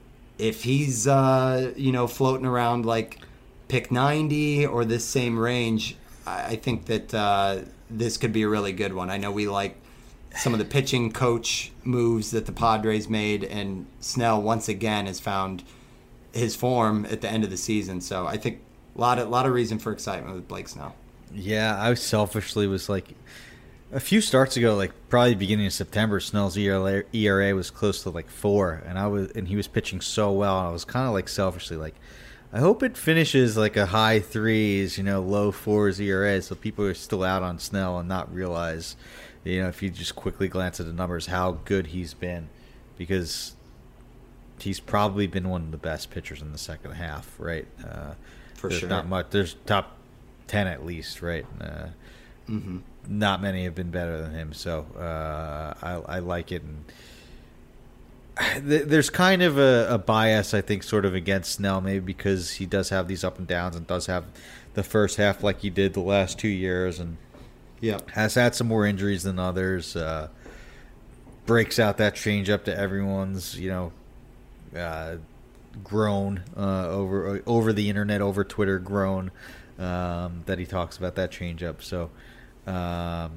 if he's uh, you know floating around like pick ninety or this same range, I think that uh, this could be a really good one. I know we like some of the pitching coach moves that the Padres made, and Snell once again has found his form at the end of the season. So I think a lot of, lot of reason for excitement with Blake Snell. Yeah, I selfishly was like, a few starts ago, like probably beginning of September, Snell's E R A, E R A was close to like four, and I was and he was pitching so well. I was kind of like selfishly like, I hope it finishes like a high threes, you know, low fours E R A, so people are still out on Snell and not realize, you know, if you just quickly glance at the numbers, how good he's been, because he's probably been one of the best pitchers in the second half, right? Uh, For there's sure. Not much. There's top ten at least, right? Uh, mm-hmm. Not many have been better than him, so uh, I, I like it. And there's kind of a, a bias, I think, sort of against Snell, maybe because he does have these up and downs and does have the first half like he did the last two years, and yep. has had some more injuries than others. Uh, breaks out that changeup to everyone's, you know, uh, groan uh, over over the internet, over Twitter, groan um, that he talks about that changeup. So um,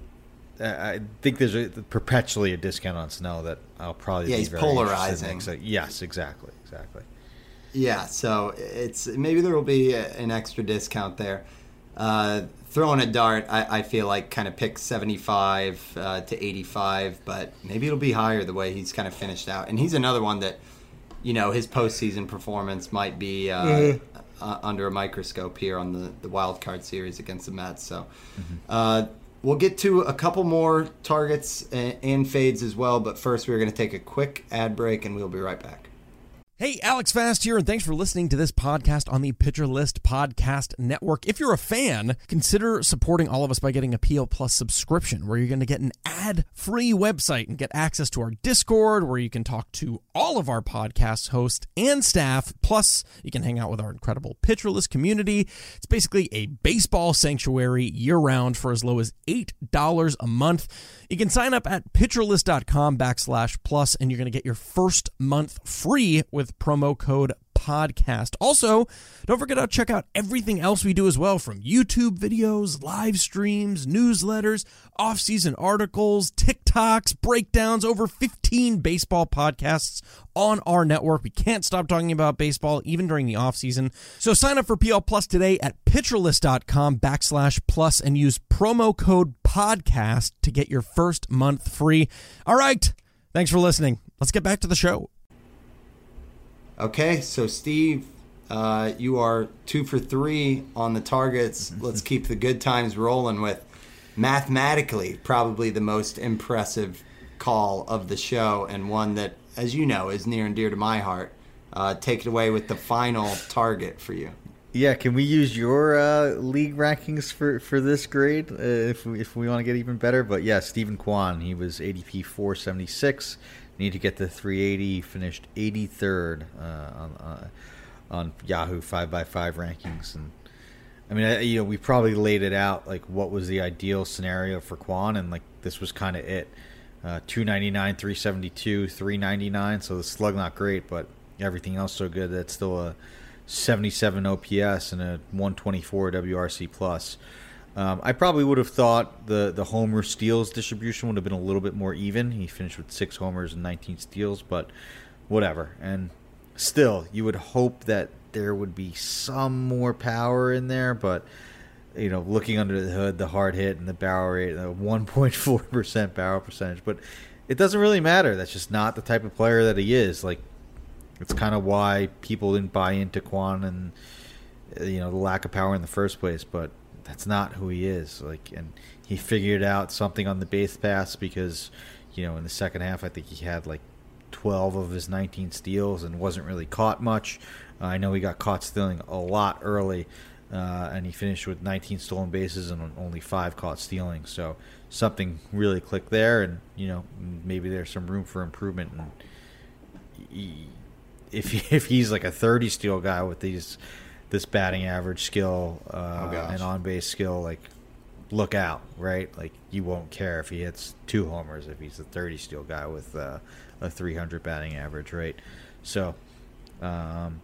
I think there's a, perpetually a discount on Snell that I'll probably yeah be he's very polarizing. So, yes, exactly, exactly. Yeah, so it's maybe there will be a, an extra discount there. Uh, throwing a dart, I, I feel like kind of pick seventy-five uh, to eighty-five, but maybe it'll be higher the way he's kind of finished out. And he's another one that, you know, his postseason performance might be uh, mm-hmm. uh, under a microscope here on the, the wild card series against the Mets. So mm-hmm. uh, we'll get to a couple more targets and, and fades as well, but first we're going to take a quick ad break, and we'll be right back. Hey, Alex Fast here, and thanks for listening to this podcast on the Pitcher List Podcast Network. If you're a fan, consider supporting all of us by getting a P L Plus subscription, where you're going to get an ad-free website and get access to our Discord, where you can talk to all of our podcast hosts and staff. Plus, you can hang out with our incredible Pitcher List community. It's basically a baseball sanctuary year-round for as low as eight dollars a month. You can sign up at pitcherlist.com backslash plus, and you're going to get your first month free with promo code podcast. Also, don't forget to check out everything else we do as well, from YouTube videos, live streams, newsletters, off-season articles, TikToks, breakdowns, over fifteen baseball podcasts on our network. We can't stop talking about baseball even during the off-season. So sign up for P L Plus today at pitcherlist.com backslash plus and use promo code podcast to get your first month free. All right. Thanks for listening. Let's get back to the show. Okay, so Steve, uh, you are two for three on the targets. Let's keep the good times rolling with mathematically probably the most impressive call of the show, and one that, as you know, is near and dear to my heart. Uh, take it away with the final target for you. Yeah, can we use your uh, league rankings for, for this grade uh, if we, if we want to get even better? But yeah, Stephen Kwan, he was A D P four seventy-six. Need to get to three eighty. Finished eighty-third uh, on uh, on Yahoo five by five rankings, and I mean, I, you know, we probably laid it out like what was the ideal scenario for Kwon, and like this was kind of it. Uh, two ninety-nine, three seventy-two, three ninety-nine. So the slug not great, but everything else so good. That's still a seventy-seven O P S and a one twenty-four W R C plus. Um, I probably would have thought the the homer steals distribution would have been a little bit more even. He finished with six homers and nineteen steals, but whatever. And still, you would hope that there would be some more power in there, but you know, looking under the hood, the hard hit and the barrel rate, the one point four percent barrel percentage, but it doesn't really matter. That's just not the type of player that he is. Like, it's kind of why people didn't buy into Kwon and you know the lack of power in the first place, but that's not who he is. Like, and he figured out something on the base pass because, you know, in the second half, I think he had like twelve of his nineteen steals and wasn't really caught much. Uh, I know he got caught stealing a lot early, uh, and he finished with nineteen stolen bases and only five caught stealing. So something really clicked there, and you know maybe there's some room for improvement. And he, if if he's like a thirty steal guy with these. This batting average skill uh, oh, and on base skill, like, look out, right? Like, you won't care if he hits two homers if he's a thirty steal guy with uh, a three hundred batting average, right? So, um,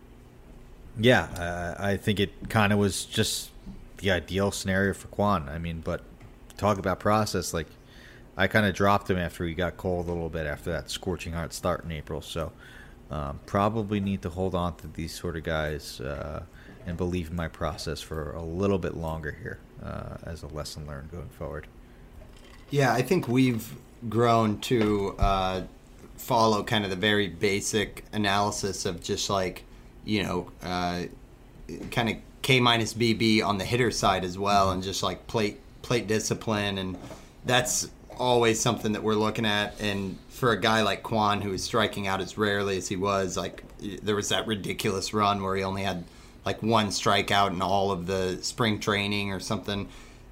yeah, I, I think it kind of was just the ideal scenario for Kwon. I mean, but talk about process, like, I kind of dropped him after he got cold a little bit after that scorching hot start in April. So, um, probably need to hold on to these sort of guys. Uh, and believe in my process for a little bit longer here uh, as a lesson learned going forward. Yeah, I think we've grown to uh, follow kind of the very basic analysis of just like, you know, uh, kind of K minus B B on the hitter side as well, and just like plate plate discipline, and that's always something that we're looking at. And for a guy like Kwon, who is striking out as rarely as he was, like there was that ridiculous run where he only had like one strikeout in all of the spring training or something.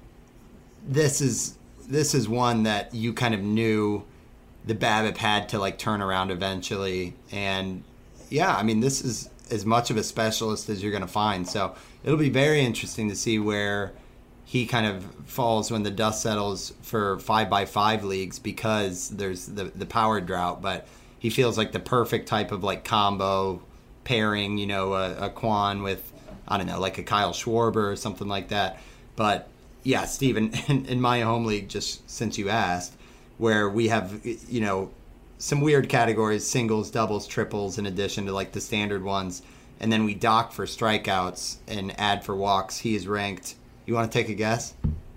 This is this is one that you kind of knew the BABIP had to like turn around eventually. And yeah, I mean, this is as much of a specialist as you're going to find. So it'll be very interesting to see where he kind of falls when the dust settles for five by five leagues, because there's the, the power drought, but he feels like the perfect type of like combo pairing, you know, a, a Kwon with, I don't know, like a Kyle Schwarber or something like that. But yeah, Steven, in, in my home league, just since you asked, where we have, you know, some weird categories, singles, doubles, triples, in addition to like the standard ones, and then we dock for strikeouts and add for walks. He is ranked, you want to take a guess?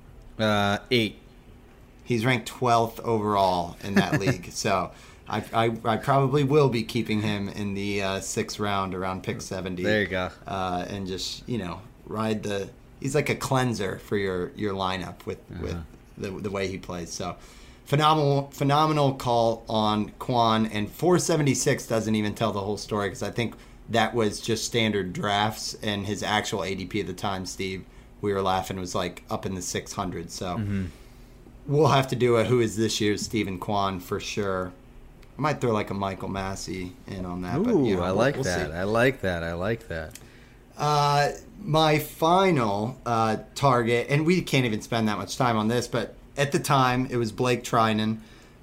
Uh, eight. He's ranked twelfth overall in that league. So I, I I probably will be keeping him in the uh, sixth round around pick seventy. There you go. Uh, and just, you know, ride the. He's like a cleanser for your, your lineup with uh-huh. with the the way he plays. So phenomenal phenomenal call on Kwon, and four seventy-six doesn't even tell the whole story, because I think that was just standard drafts, and his actual A D P at the time, Steve, we were laughing, was like up in the six hundreds. So mm-hmm. we'll have to do a who is this year's Steven Kwon for sure. I might throw like a Michael Massey in on that. Ooh, but, you know, I like we'll, we'll that. See. I like that. I like that. Uh, my final uh, target, and we can't even spend that much time on this, but at the time it was Blake Trinan.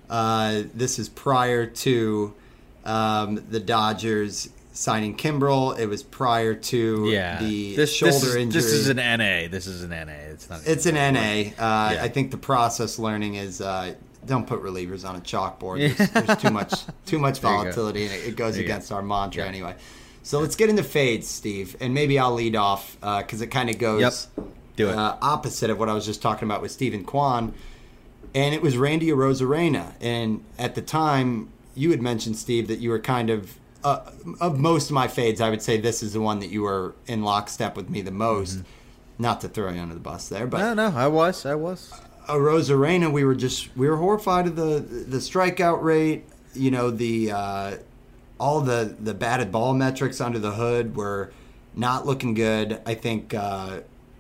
Uh, this is prior to um, the Dodgers signing Kimbrel. It was prior to yeah. the this, shoulder this is, injury. This is an N A. This is an N A. It's not. It's an N A. Uh, yeah. I think the process learning is. Uh, Don't put relievers on a chalkboard. There's, there's too much too much volatility, and it, it goes against go. our mantra yeah. anyway. So yeah. let's get into fades, Steve, and maybe I'll lead off because uh, it kind of goes yep. Do it. Uh, opposite of what I was just talking about with Steven Kwon, and it was Randy Arozarena. And at the time, you had mentioned, Steve, that you were kind of uh, of most of my fades. I would say this is the one that you were in lockstep with me the most. Mm-hmm. Not to throw you under the bus there, but no, no, I was, I was. Arozarena, we were just we were horrified of the the strikeout rate. You know, the uh, all the the batted ball metrics under the hood were not looking good. I think uh,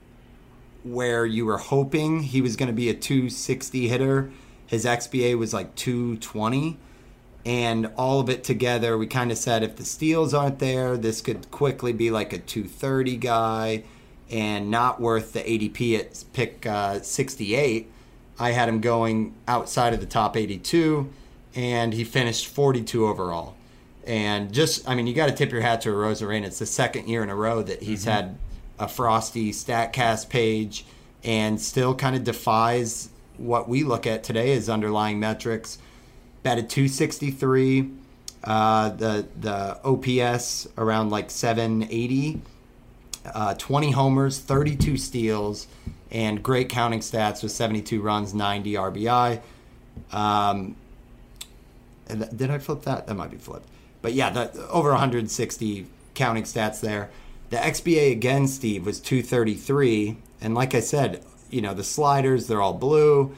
where you were hoping he was going to be a two sixty hitter, his X B A was like two twenty, and all of it together, we kind of said if the steals aren't there, this could quickly be like a two thirty guy. and not worth the A D P at pick uh, sixty-eight. I had him going outside of the top eighty-two, and he finished forty-two overall. And just, I mean, you got to tip your hat to Arozarena. It's the second year in a row that he's mm-hmm. had a frosty StatCast page and still kind of defies what we look at today as underlying metrics. Batted two sixty-three, uh, the the O P S around like seven eighty, uh, twenty homers, thirty-two steals, and great counting stats with seventy-two runs, ninety R B I. Um, and th- did I flip that? That might be flipped. But yeah, the, over one hundred sixty counting stats there. The X B A again, Steve, was two thirty-three. And like I said, you know, the sliders, they're all blue.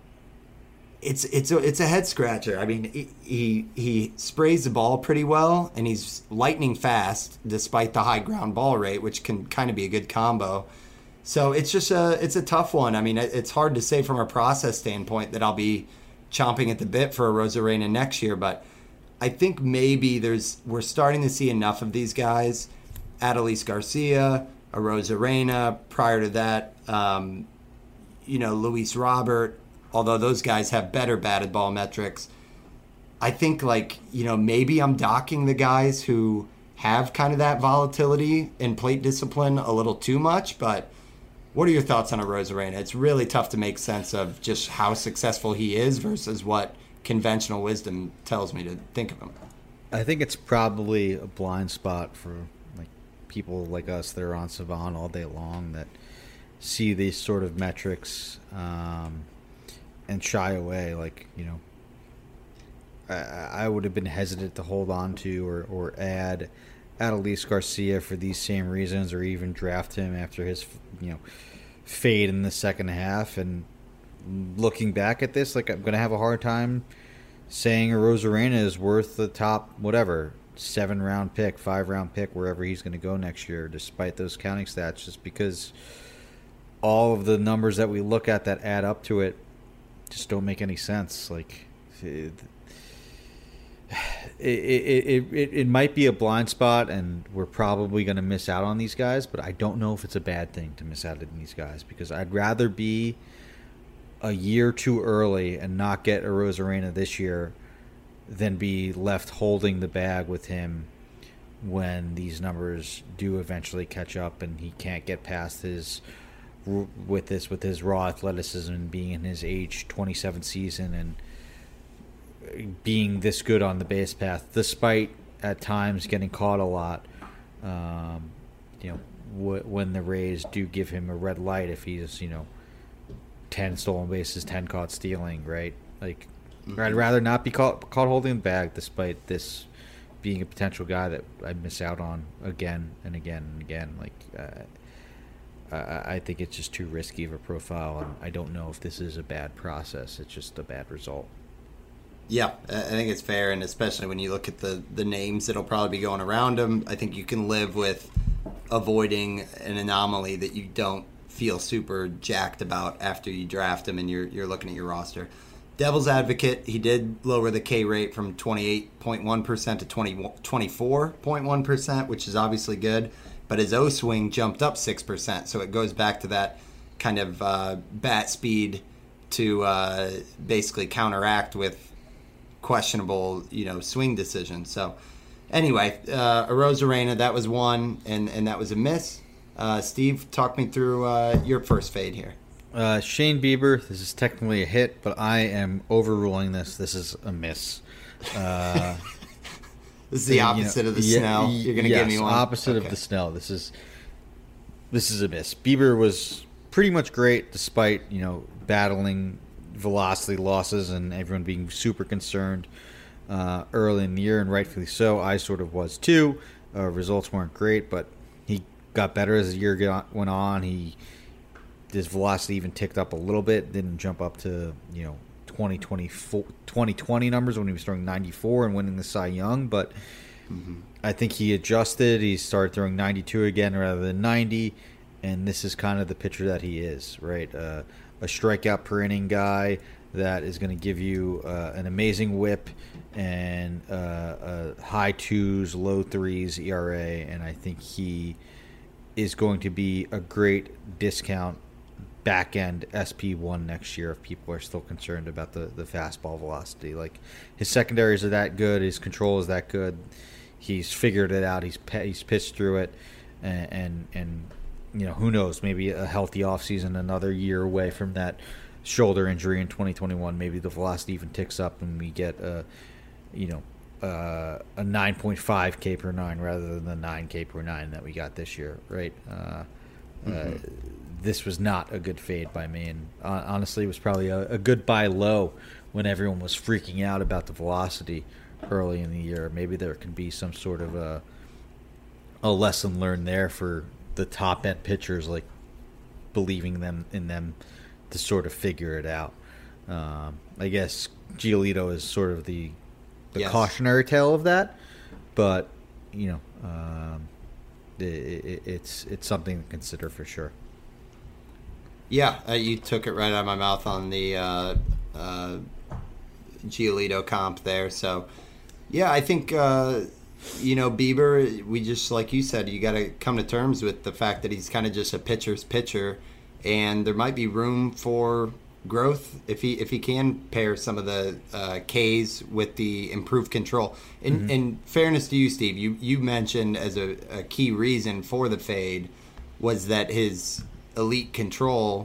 It's it's a, it's a head scratcher. I mean, he, he he sprays the ball pretty well, and he's lightning fast despite the high ground ball rate, which can kind of be a good combo. So it's just a it's a tough one. I mean, it's hard to say from a process standpoint that I'll be chomping at the bit for Arozarena next year, but I think maybe there's we're starting to see enough of these guys. Adolis Garcia, Arozarena. Prior to that, um, you know, Luis Robert. Although those guys have better batted ball metrics, I think, like, you know, maybe I'm docking the guys who have kind of that volatility and plate discipline a little too much. But what are your thoughts on Arozarena? It's really tough to make sense of just how successful he is versus what conventional wisdom tells me to think of him. I think it's probably a blind spot for like people like us that are on Savant all day long that see these sort of metrics um, and shy away. Like, you know, I, I would have been hesitant to hold on to or, or add Adolis Garcia for these same reasons, or even draft him after his, you know, fade in the second half. And looking back at this, like, I'm going to have a hard time saying Arozarena is worth the top, whatever, seven round pick, five round pick, wherever he's going to go next year, despite those counting stats, just because all of the numbers that we look at that add up to it just don't make any sense. Like, it, it, it, it, it might be a blind spot, and we're probably going to miss out on these guys, but I don't know if it's a bad thing to miss out on these guys, because I'd rather be a year too early and not get Arozarena this year than be left holding the bag with him when these numbers do eventually catch up and he can't get past his with this with his raw athleticism and being in his age twenty-seven season and being this good on the base path, despite at times getting caught a lot. Um, you know, w- when the Rays do give him a red light if he's, you know, ten stolen bases, ten caught stealing, right? Like, mm-hmm. I'd rather not be caught caught holding the bag, despite this being a potential guy that I miss out on again and again and again. Like, uh, I, I think it's just too risky of a profile, and I don't know if this is a bad process. It's just a bad result. Yeah, I think it's fair, and especially when you look at the, the names that'll probably be going around him, I think you can live with avoiding an anomaly that you don't feel super jacked about after you draft him and you're you're looking at your roster. Devil's advocate, he did lower the K rate from twenty-eight point one percent to twenty-four point one percent, which is obviously good, but his O swing jumped up six percent, so it goes back to that kind of uh, bat speed to uh, basically counteract with questionable, you know, swing decisions. So anyway, uh, Arozarena, that was one, and, and that was a miss. Uh, Steve, talk me through uh, your first fade here. Uh, Shane Bieber, this is technically a hit, but I am overruling this. This is a miss. Uh, this is the opposite you know, of the yeah, Snell. You're going to yes, give me one? opposite okay. of the Snell. This is this is a miss. Bieber was pretty much great, despite, you know, battling velocity losses and everyone being super concerned uh, early in the year, and rightfully so. I sort of was too. Uh, results weren't great, but he got better as the year got, went on. He his velocity even ticked up a little bit. Didn't jump up to, you know, twenty twenty numbers when he was throwing ninety-four and winning the Cy Young, but mm-hmm. I think he adjusted. He started throwing ninety-two again rather than ninety, and this is kind of the pitcher that he is, right? Uh, a strikeout per inning guy that is going to give you uh, an amazing whip and uh, uh, high twos, low threes E R A, and I think he is going to be a great discount back end S P one next year if people are still concerned about the, the fastball velocity. Like, his secondaries are that good, his control is that good. He's figured it out. He's he's pitched through it, and and, and you know, who knows? Maybe a healthy offseason, another year away from that shoulder injury in twenty twenty-one. Maybe the velocity even ticks up, and we get a you know uh, a nine point five K per nine rather than the nine K per nine that we got this year, right? Uh, mm-hmm. uh, this was not a good fade by me, and uh, honestly, it was probably a, a good buy low when everyone was freaking out about the velocity early in the year. Maybe there can be some sort of a a lesson learned there for the top end pitchers, like believing them in them to sort of figure it out. Um, I guess Giolito is sort of the the yes. cautionary tale of that, but you know, um, it, it, it's it's something to consider for sure. Yeah, uh, you took it right out of my mouth on the uh, uh, Giolito comp there. So, yeah, I think, uh, you know, Bieber, we just, like you said, you got to come to terms with the fact that he's kind of just a pitcher's pitcher, and there might be room for growth if he if he can pair some of the uh, Ks with the improved control. In, mm-hmm. in fairness to you, Steve, you, you mentioned as a, a key reason for the fade was that his elite control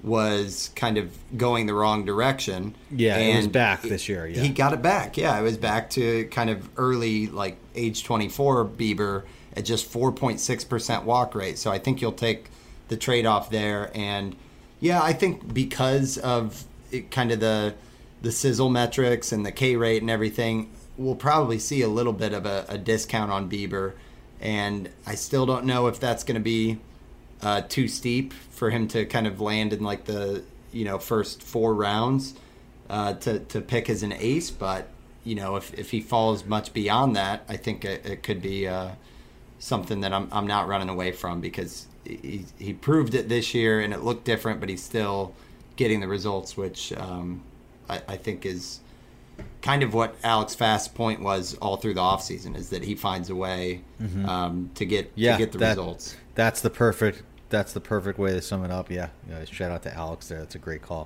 was kind of going the wrong direction. Yeah, and it was back this year. Yeah, he got it back. Yeah, it was back to kind of early, like age twenty-four Bieber at just four point six percent walk rate. So I think you'll take the trade-off there. And yeah, I think because of it, kind of the the sizzle metrics and the K rate and everything, we'll probably see a little bit of a, a discount on Bieber. And I still don't know if that's going to be Uh, too steep for him to kind of land in like the you know first four rounds uh, to to pick as an ace, but you know if, if he falls much beyond that, I think it, it could be uh, something that I'm I'm not running away from, because he he proved it this year and it looked different, but he's still getting the results, which um, I, I think is kind of what Alex Fast's point was all through the offseason, is that he finds a way mm-hmm. um, to get yeah, to get the that, results. That's the perfect that's the perfect way to sum it up. Yeah, yeah. Shout out to Alex there. That's a great call.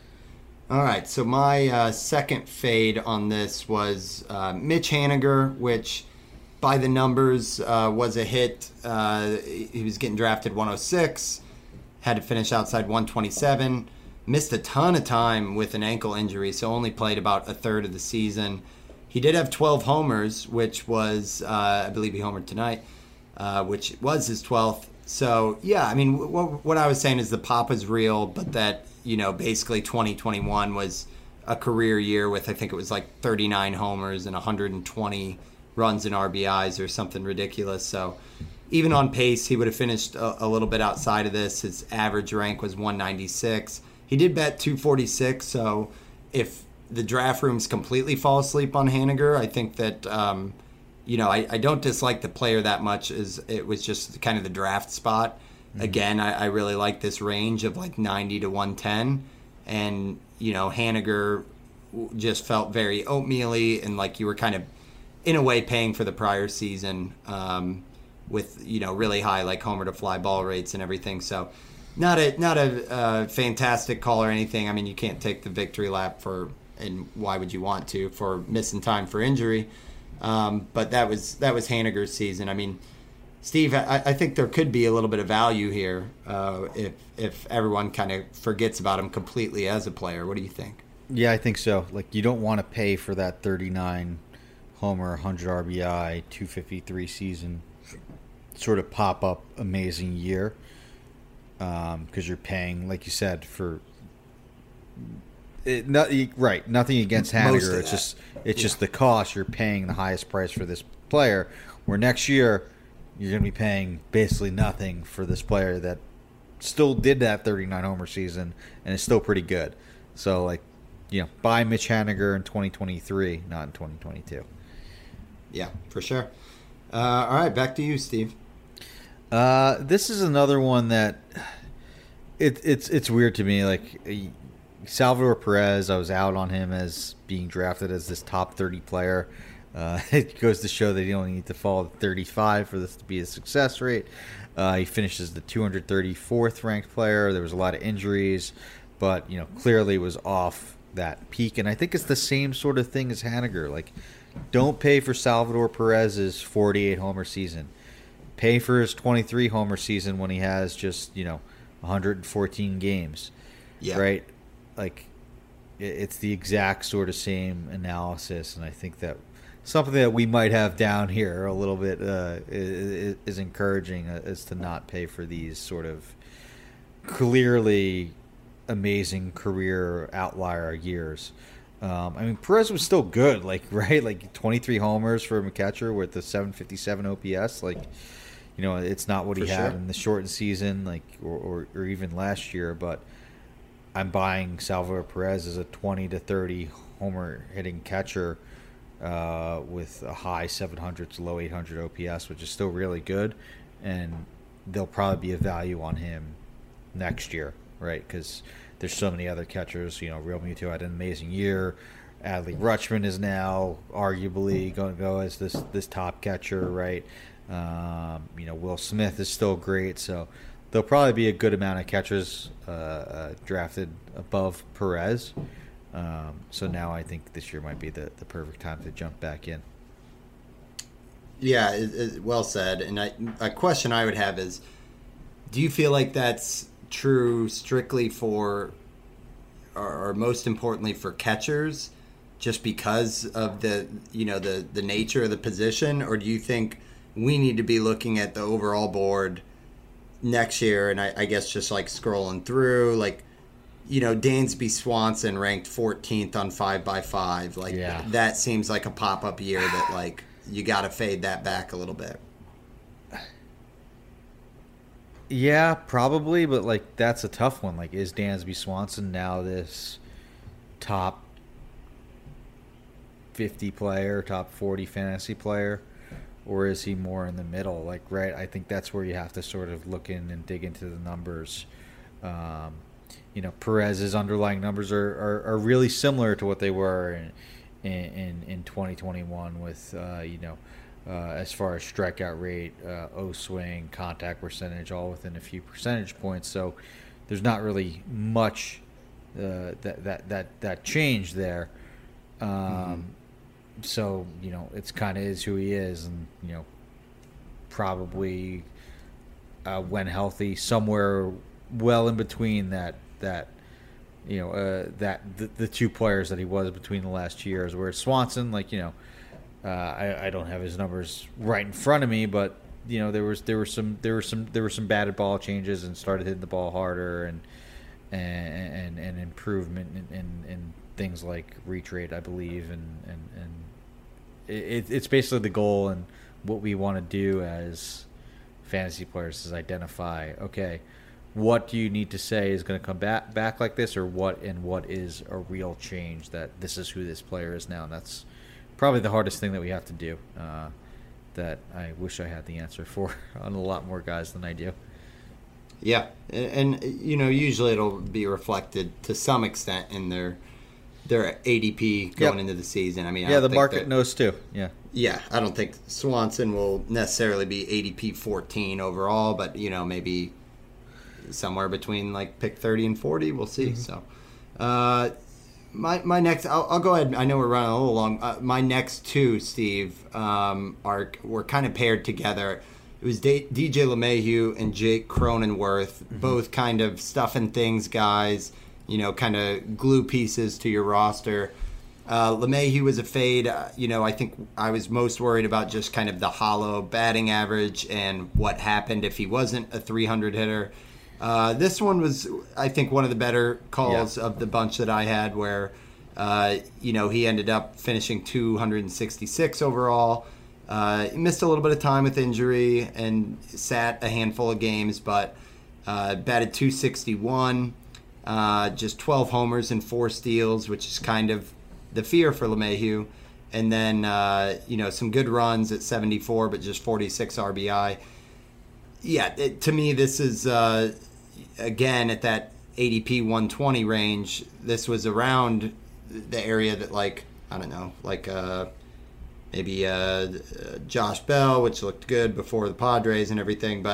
All right, so my uh, second fade on this was uh, Mitch Haniger, which by the numbers uh, was a hit. Uh, he was getting drafted one oh six, had to finish outside one twenty-seven. Missed a ton of time with an ankle injury, so only played about a third of the season. He did have twelve homers, which was, uh, I believe he homered tonight, uh, which was his twelfth. So, yeah, I mean, what, what I was saying is the pop is real, but that, you know, basically twenty twenty-one was a career year with, I think it was like thirty-nine homers and one hundred twenty runs and R B Is or something ridiculous. So, even on pace, he would have finished a, a little bit outside of this. His average rank was one ninety-six. He did bet two forty-six, so if the draft rooms completely fall asleep on Haniger, I think that, um, you know, I, I don't dislike the player that much. As it was just kind of the draft spot. Mm-hmm. Again, I, I really like this range of like ninety to one ten, and, you know, Haniger just felt very oatmeal-y, and like you were kind of, in a way, paying for the prior season um, with, you know, really high like homer to fly ball rates and everything. So, Not a not a uh, fantastic call or anything. I mean, you can't take the victory lap for, and why would you want to, for missing time for injury? Um, but that was that was Haniger's season. I mean, Steve, I, I think there could be a little bit of value here uh, if if everyone kind of forgets about him completely as a player. What do you think? Yeah, I think so. Like, you don't want to pay for that thirty-nine homer, one hundred R B I, two fifty-three season sort of pop up amazing year. Because um, you're paying, like you said, for it, not, right. Nothing against Haniger. It's just it's yeah. just the cost. You're paying the highest price for this player. Where next year you're going to be paying basically nothing for this player that still did that thirty-nine homer season and is still pretty good. So, like, you know, buy Mitch Haniger in twenty twenty-three, not in twenty twenty-two. Yeah, for sure. Uh, all right, back to you, Steve. Uh, this is another one that it, it's it's weird to me. Like, Salvador Perez, I was out on him as being drafted as this top thirty player. Uh, it goes to show that you only need to fall to thirty-five for this to be a success rate. Uh, he finished as the two hundred thirty-fourth ranked player. There was a lot of injuries, but you know clearly was off that peak. And I think it's the same sort of thing as Haniger. Like, don't pay for Salvador Perez's forty-eight homer season. Pay for his twenty-three homer season when he has just you know one hundred fourteen games. Yeah. Right. Like, it's the exact sort of same analysis, and I think that something that we might have down here a little bit uh, is, is encouraging, uh, is to not pay for these sort of clearly amazing career outlier years. Um, I mean, Perez was still good, like right, like twenty-three homers for a catcher with the seven fifty-seven O P S. Like, you know, it's not what he For had sure. in the shortened season, like or, or, or even last year, but I'm buying Salvador Perez as a twenty to thirty homer hitting catcher uh, with a high seven hundred to low eight hundred O P S, which is still really good. And there'll probably be a value on him next year, right? Because there's so many other catchers. You know, Real Muto had an amazing year. Adley Rutschman is now arguably going to go as this, this top catcher, right? Um, you know, Will Smith is still great. So there'll probably be a good amount of catchers uh, uh, drafted above Perez. Um, so now I think this year might be the, the perfect time to jump back in. Yeah, it, it, well said. And I, a question I would have is, do you feel like that's true strictly for, or, or most importantly for catchers, just because of the you know the the nature of the position, or do you think we need to be looking at the overall board next year? And I, I guess just like scrolling through, like, you know, Dansby Swanson ranked fourteenth on five by five. Like, Yeah. that seems like a pop up year that like you got to fade that back a little bit. Yeah, probably, but like that's a tough one. Like, is Dansby Swanson now this top fifty player, top forty fantasy player, or is he more in the middle? Like, right? I think that's where you have to sort of look in and dig into the numbers. Um, you know, Perez's underlying numbers are, are, are really similar to what they were in in in twenty twenty-one with uh, you know. Uh, as far as strikeout rate, uh, O-swing, contact percentage, all within a few percentage points. So there's not really much uh, that that that that change there. Um, mm-hmm. So you know, it's kind of is who he is, and you know, probably uh, when healthy, somewhere well in between that that you know uh, that the, the two players that he was between the last two years. Where Swanson, like you know. Uh, I, I don't have his numbers right in front of me, but you know there was there were some there were some there were some batted ball changes and started hitting the ball harder and and and, and improvement in, in, in things like reach rate, I believe, and and, and it, it's basically the goal and what we want to do as fantasy players is identify, okay, what do you need to say is going to come back back like this, or what and what is a real change that this is who this player is now, and that's probably the hardest thing that we have to do, uh, that I wish I had the answer for on a lot more guys than I do. Yeah, and, and you know, usually it'll be reflected to some extent in their their A D P going Yep. into the season. I mean, I yeah, don't the think market that, knows too. Yeah, yeah, I don't think Swanson will necessarily be A D P fourteen overall, but you know, maybe somewhere between like pick thirty and forty. We'll see. Mm-hmm. So. Uh, My my next, I'll, I'll go ahead. I know we're running a little long. Uh, my next two, Steve, um, are were kind of paired together. It was D- DJ LeMahieu and Jake Cronenworth, mm-hmm. both kind of stuffing things guys. You know, kind of glue pieces to your roster. Uh, LeMahieu was a fade. Uh, you know, I think I was most worried about just kind of the hollow batting average and what happened if he wasn't a three hundred hitter. Uh, this one was, I think, one of the better calls yeah. of the bunch that I had where, uh, you know, he ended up finishing two hundred sixty-six overall. Uh, he missed a little bit of time with injury and sat a handful of games, but uh, batted two sixty-one, uh, just twelve homers and four steals, which is kind of the fear for LeMahieu. And then, uh, you know, some good runs at seventy-four, but just forty-six R B I. Yeah, it, to me, this is, uh, again, at that A D P one twenty range, this was around the area that, like, I don't know, like uh, maybe uh, Josh Bell, which looked good before the Padres and everything. But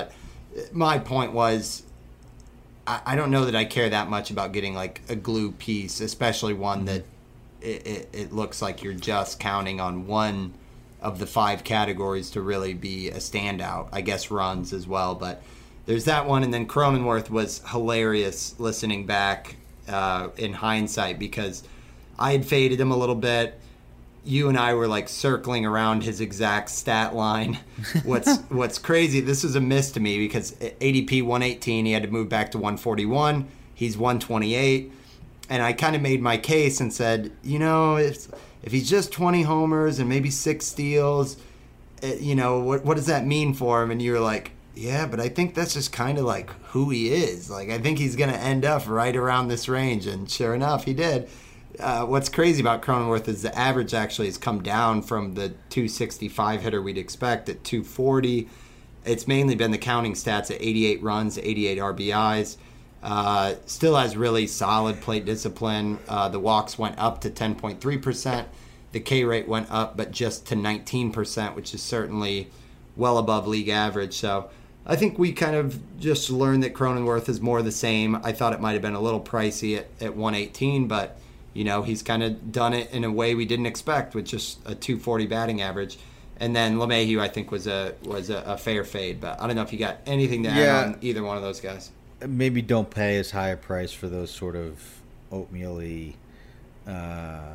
my point was, I, I don't know that I care that much about getting like a glue piece, especially one that it, it, it looks like you're just counting on one of the five categories to really be a standout. I guess runs as well, but there's that one. And then Cronenworth was hilarious listening back uh, in hindsight, because I had faded him a little bit. You and I were like circling around his exact stat line. What's what's crazy, this was a miss to me, because A D P one eighteen, he had to move back to one forty-one. He's one twenty-eight. And I kind of made my case and said, you know, if if he's just twenty homers and maybe six steals, it, you know, what what does that mean for him? And you were like, yeah, but I think that's just kind of like who he is. Like, I think he's going to end up right around this range. And sure enough, he did. Uh, what's crazy about Cronenworth is the average actually has come down from the two sixty-five hitter we'd expect at two forty. It's mainly been the counting stats at eighty-eight runs, eighty-eight R B Is. Uh, still has really solid plate discipline. Uh, the walks went up to ten point three percent. The K rate went up, but just to nineteen percent, which is certainly well above league average. So I think we kind of just learned that Cronenworth is more the same. I thought it might have been a little pricey at, at one eighteen, but you know, he's kind of done it in a way we didn't expect, with just a two forty batting average. And then LeMahieu, I think, was a was a, a fair fade. But I don't know if you got anything to add Yeah. on either one of those guys. Maybe don't pay as high a price for those sort of oatmeal-y, uh,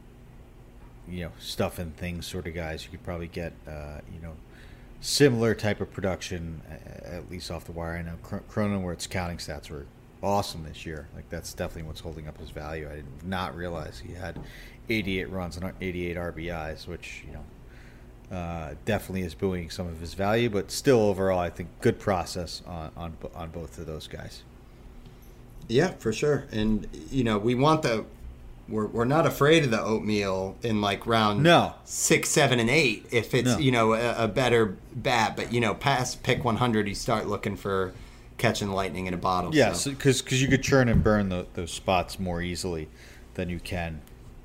you know, stuff and things sort of guys. You could probably get, uh, you know, similar type of production, at least off the wire. I know Cronenworth's counting stats were awesome this year. Like, that's definitely what's holding up his value. I did not realize he had eighty-eight runs and eighty-eight R B Is, which, you know, uh, definitely is buoying some of his value. But still, overall, I think good process on on, on both of those guys. Yeah, for sure. And you know, we want the we're we're not afraid of the oatmeal in like round no. six, seven, and eight if it's No. you know a, a better bat. But you know, past pick one hundred, you start looking for catching lightning in a bottle. Yes, so. because because you could churn and burn the, those spots more easily than you can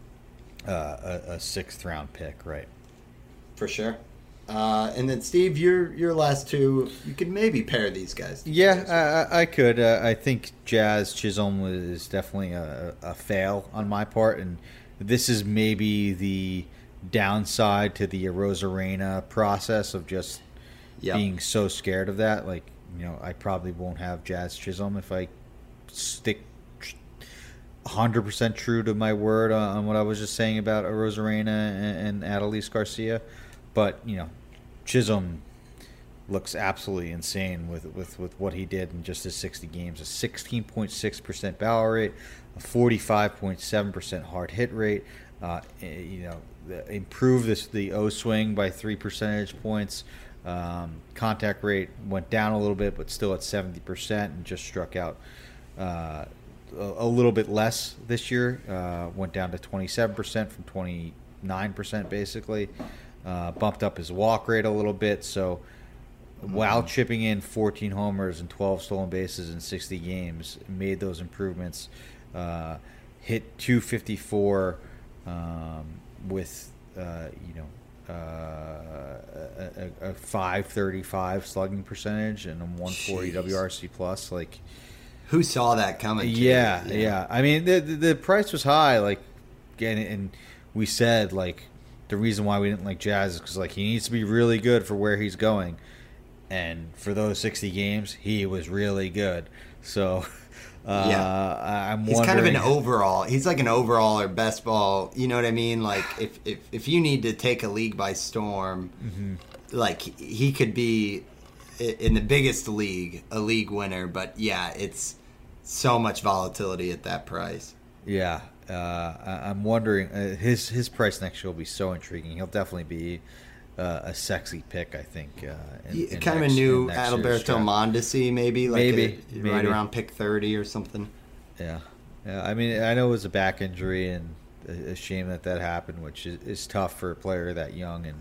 uh, a, a sixth round pick, right? For sure. Uh, and then Steve, your your last two, you could maybe pair these guys. Yeah, I, I could. Uh, I think Jazz Chisholm is definitely a, a fail on my part, and this is maybe the downside to the Arozarena process of just Yep. being so scared of that. Like, you know, I probably won't have Jazz Chisholm if I stick one hundred percent true to my word on, on what I was just saying about Arozarena and, and Adolis Garcia. But, you know, Chisholm looks absolutely insane with, with, with what he did in just his sixty games. A sixteen point six percent barrel rate, a forty-five point seven percent hard hit rate. Uh, you know, improve this the O swing by three percentage points. Um, contact rate went down a little bit, but still at seventy percent, and just struck out uh, a, a little bit less this year. Uh, went down to twenty-seven percent from twenty-nine percent basically. Uh, bumped up his walk rate a little bit. So while chipping in fourteen homers and twelve stolen bases in sixty games, made those improvements. Uh, hit two fifty-four um, with, uh, you know, Uh, a, a, a five thirty-five slugging percentage and a one forty Jeez. W R C plus. Like, Who saw that coming? too? yeah, yeah. I mean, the, the the price was high. Like, and, and we said like the reason why we didn't like Jazz is because like he needs to be really good for where he's going, and for those sixty games, he was really good. So. Uh, Yeah. I'm He's kind of an wondering- overall. He's like an overall or best ball. You know what I mean? Like if if, if you need to take a league by storm, Mm-hmm. like he could be i- in the biggest league, a league winner. But yeah, it's so much volatility at that price. Yeah, uh, I- I'm wondering uh, his his price next year will be so intriguing. He'll definitely be uh, a sexy pick, I think. Uh, in, Yeah, in kind next- of a new in next year's Adalberto draft. Mondesi, maybe like Maybe, a- maybe. right around pick thirty or something. Yeah, yeah. I mean, I know it was a back injury, and a, a shame that that happened, which is, is tough for a player that young, and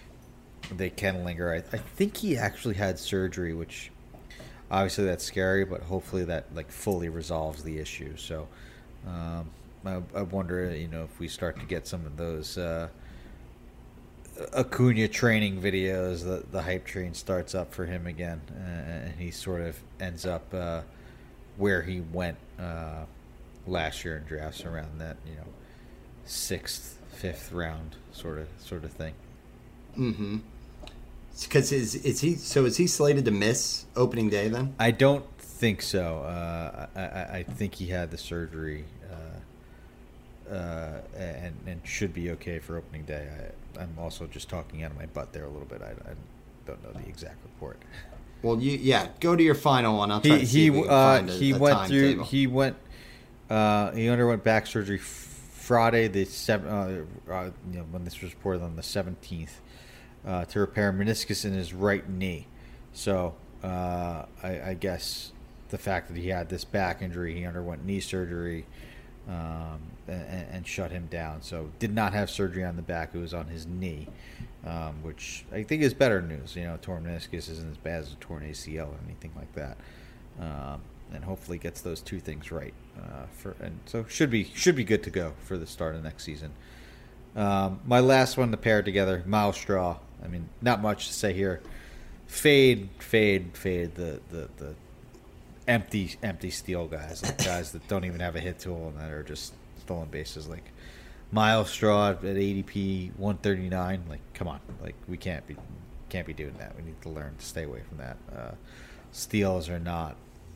they can linger. I, I think he actually had surgery, which obviously that's scary, but hopefully that like fully resolves the issue. So um, I, I wonder, you know, if we start to get some of those uh, Acuna training videos, the the hype train starts up for him again, uh, and he sort of ends up uh, where he went uh, last year in drafts, around that you know sixth, fifth round sort of sort of thing. Mm-hmm. Because is is he so is he slated to miss opening day then? I don't think so. Uh, I, I I think he had the surgery. Uh, uh, and and should be okay for opening day. I, I'm also just talking out of my butt there a little bit. I, I don't know the exact report. Well, you yeah, go to your final one. I'll try He to see he if we can uh, find a, he a went through. timetable. He went. Uh, he underwent back surgery Friday the seven. Uh, uh, you know, when this was reported on the seventeenth, uh, to repair meniscus in his right knee. So uh, I, I guess the fact that he had this back injury, he underwent knee surgery. Um, and, and shut him down. So did not have surgery on the back. It was on his knee, um, which I think is better news. You know, torn meniscus isn't as bad as a torn A C L or anything like that. Um, and hopefully gets those two things right. Uh, for and so should be should be good to go for the start of next season. Um, my last one to pair together, Miles Straw. I mean, not much to say here. Fade, fade, fade. The the the. Empty, empty steal guys, like guys that don't even have a hit tool and that are just stolen bases. Like Miles Straw at A D P one thirty-nine. Like, come on, like we can't be, can't be doing that. We need to learn to stay away from that. Uh, steals are not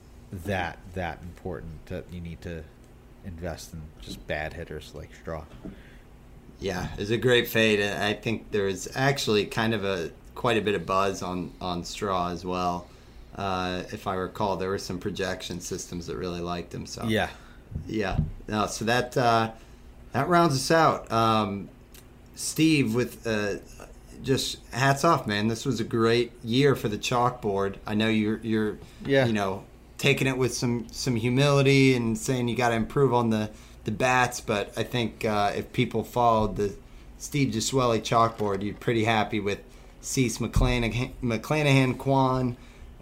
that that important that you need to invest in just bad hitters like Straw. Yeah, it's a great fade. I think there was actually kind of a quite a bit of buzz on on Straw as well. Uh, if I recall, there were some projection systems that really liked him. So Yeah, yeah. No, so that uh, that rounds us out. Um, Steve, with uh, just hats off, man. This was a great year for the chalkboard. I know you're you're Yeah. you know taking it with some some humility and saying you got to improve on the the bats, but I think uh, if people followed the Steve Giswelli chalkboard, you're pretty happy with Cease, McClanahan, McClanahan, Kwan.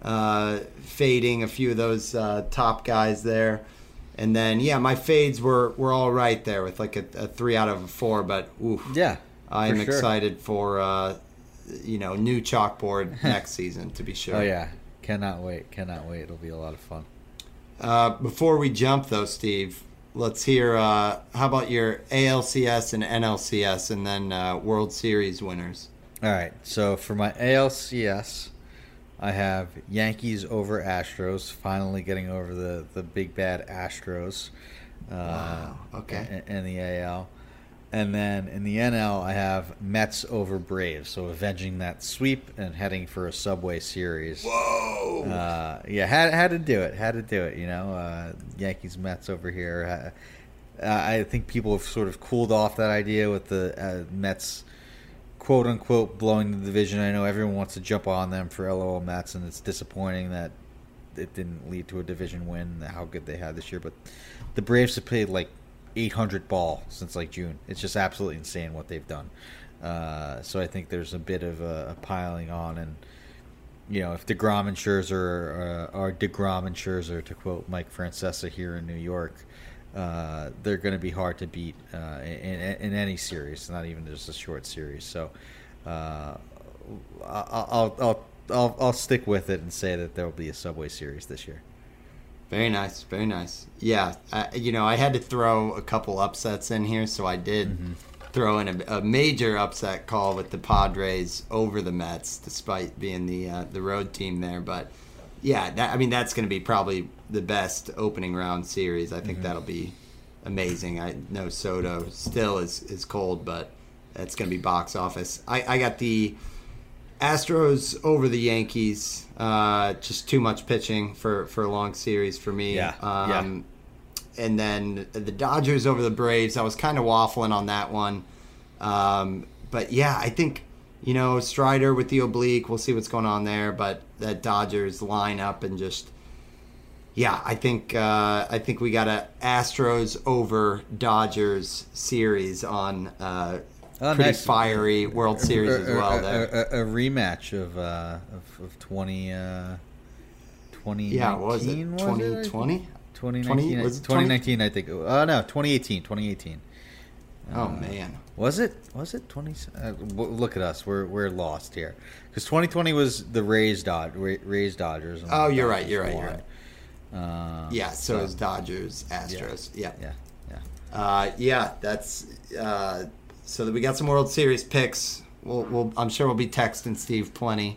Uh, fading a few of those uh, top guys there, and then yeah, my fades were, were all right there with like a, a three out of a four. But oof, yeah. I'm for sure. excited for uh, you know new chalkboard next season to be sure. Oh yeah, cannot wait, cannot wait. It'll be a lot of fun. Uh, before we jump though, Steve, let's hear uh, how about your A L C S and N L C S, and then uh, World Series winners. All right, so for my A L C S. I have Yankees over Astros, finally getting over the, the big bad Astros. Uh, Wow, okay. In, in the A L. And then in the N L, I have Mets over Braves, so avenging that sweep and heading for a Subway Series. Whoa! Uh, yeah, had had to do it, had to do it, you know. Uh, Yankees, Mets over here. Uh, I think people have sort of cooled off that idea with the uh, Mets quote unquote blowing the division. I know everyone wants to jump on them for L O L Mets, and it's disappointing that it didn't lead to a division win, how good they had this year. But the Braves have played like eight hundred ball since like June. It's just absolutely insane what they've done. Uh, so I think there's a bit of a, a piling on, and you know, if DeGrom and Scherzer uh, are DeGrom and Scherzer, to quote Mike Francesa here in New York, Uh, they're going to be hard to beat uh, in, in any series, not even just a short series. So uh, I'll, I'll I'll I'll stick with it and say that there will be a Subway Series this year. Very nice, very nice. Yeah, I, you know, I had to throw a couple upsets in here, so I did mm-hmm. throw in a, a major upset call with the Padres over the Mets, despite being the uh, the road team there. But yeah, that, I mean, that's going to be probably the best opening round series. I think mm-hmm. that'll be amazing. I know Soto still is, is cold, but that's going to be box office. I, I got the Astros over the Yankees. Uh, just too much pitching for, for a long series for me. Yeah, um, yeah. And then the Dodgers over the Braves. I was kind of waffling on that one. Um, but yeah, I think, you know, Strider with the oblique. We'll see what's going on there. But that Dodgers lineup and just, yeah, I think uh, I think we got a Astros over Dodgers series on uh, oh, pretty nice. fiery World Series a, as well. A, there, a, a, a rematch of uh, of, of twenty, uh, twenty yeah, what was it? Twenty twenty. twenty nineteen, was it twenty nineteen, I think. Oh, no, twenty eighteen. twenty eighteen. Oh Uh, man, Was it? Was it twenty? Uh, w- look at us. We're we're lost here. Because twenty twenty was the Rays Dod Rays Dodgers. and Oh, the you're right, Dodgers you're right, won. you're right. Uh, yeah. So, so- is Dodgers, Astros. Yeah, Yeah. Yeah. Uh, yeah. That's uh, so that we got some World Series picks. We'll, we'll I'm sure we'll be texting Steve plenty.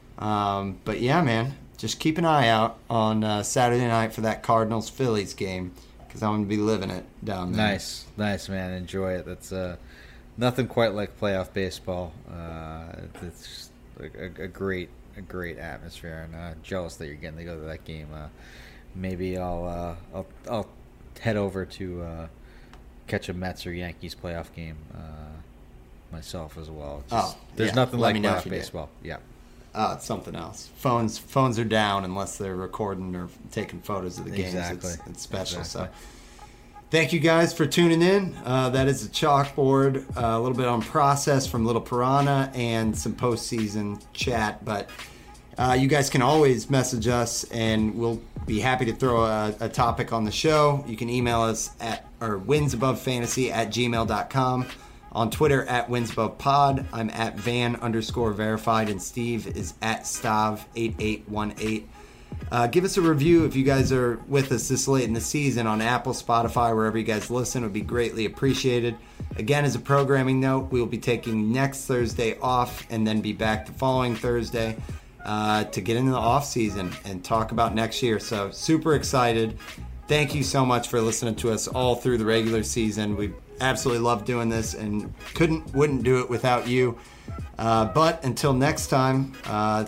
Um, but yeah, man, just keep an eye out on uh, Saturday night for that Cardinals Phillies game because I'm gonna be living it down there. Nice, nice, man. Enjoy it. That's uh, nothing quite like playoff baseball. Uh, it's just a, a, a great, a great atmosphere, and uh, jealous that you're getting to go to that game. Uh, maybe I'll, uh, I'll, I'll head over to uh, catch a Mets or Yankees playoff game uh, myself as well. Just, Oh, there's yeah. nothing Let like me know playoff if you do. baseball. Yeah. Oh, it's something else. Phones phones are down unless they're recording or taking photos of the games. Exactly. It's, it's special. Exactly. So, thank you guys for tuning in. Uh, that is a chalkboard, uh, a little bit on process from Little Piranha and some postseason chat. But uh, you guys can always message us, and we'll be happy to throw a, a topic on the show. You can email us at or winsabove.fantasy at gmail dot com. On Twitter, at winsabovepod. I'm at van underscore verified, and Steve is at stav eight eight one eight. Uh, give us a review if you guys are with us this late in the season on Apple, Spotify, wherever you guys listen. It would be greatly appreciated. Again, as a programming note, we will be taking next Thursday off and then be back the following Thursday uh, to get into the off season and talk about next year. So super excited. Thank you so much for listening to us all through the regular season. We absolutely love doing this and couldn't, wouldn't do it without you. Uh, but until next time, uh,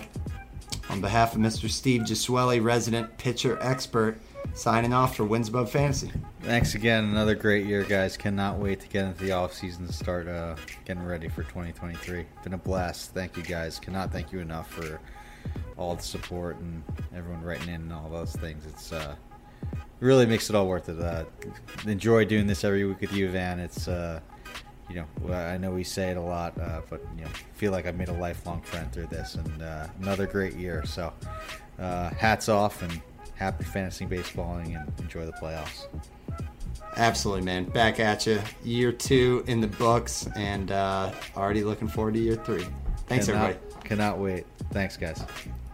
on behalf of Mister Steve Gisueli, resident pitcher expert, signing off for Wins Above Fantasy. Thanks again. Another great year, guys. Cannot wait to get into the off season to start uh, getting ready for twenty twenty-three. Been a blast. Thank you, guys. Cannot thank you enough for all the support and everyone writing in and all those things. It's uh, it really makes it all worth it. Uh, enjoy doing this every week with you, Van. It's uh, you know, I know we say it a lot, uh, but you know, feel like I've made a lifelong friend through this, and uh, another great year. So, uh, hats off and happy fantasy baseballing, and enjoy the playoffs. Absolutely, man. Back at you. Year two in the books, and uh, already looking forward to year three. Thanks, cannot, everybody. Cannot wait. Thanks, guys.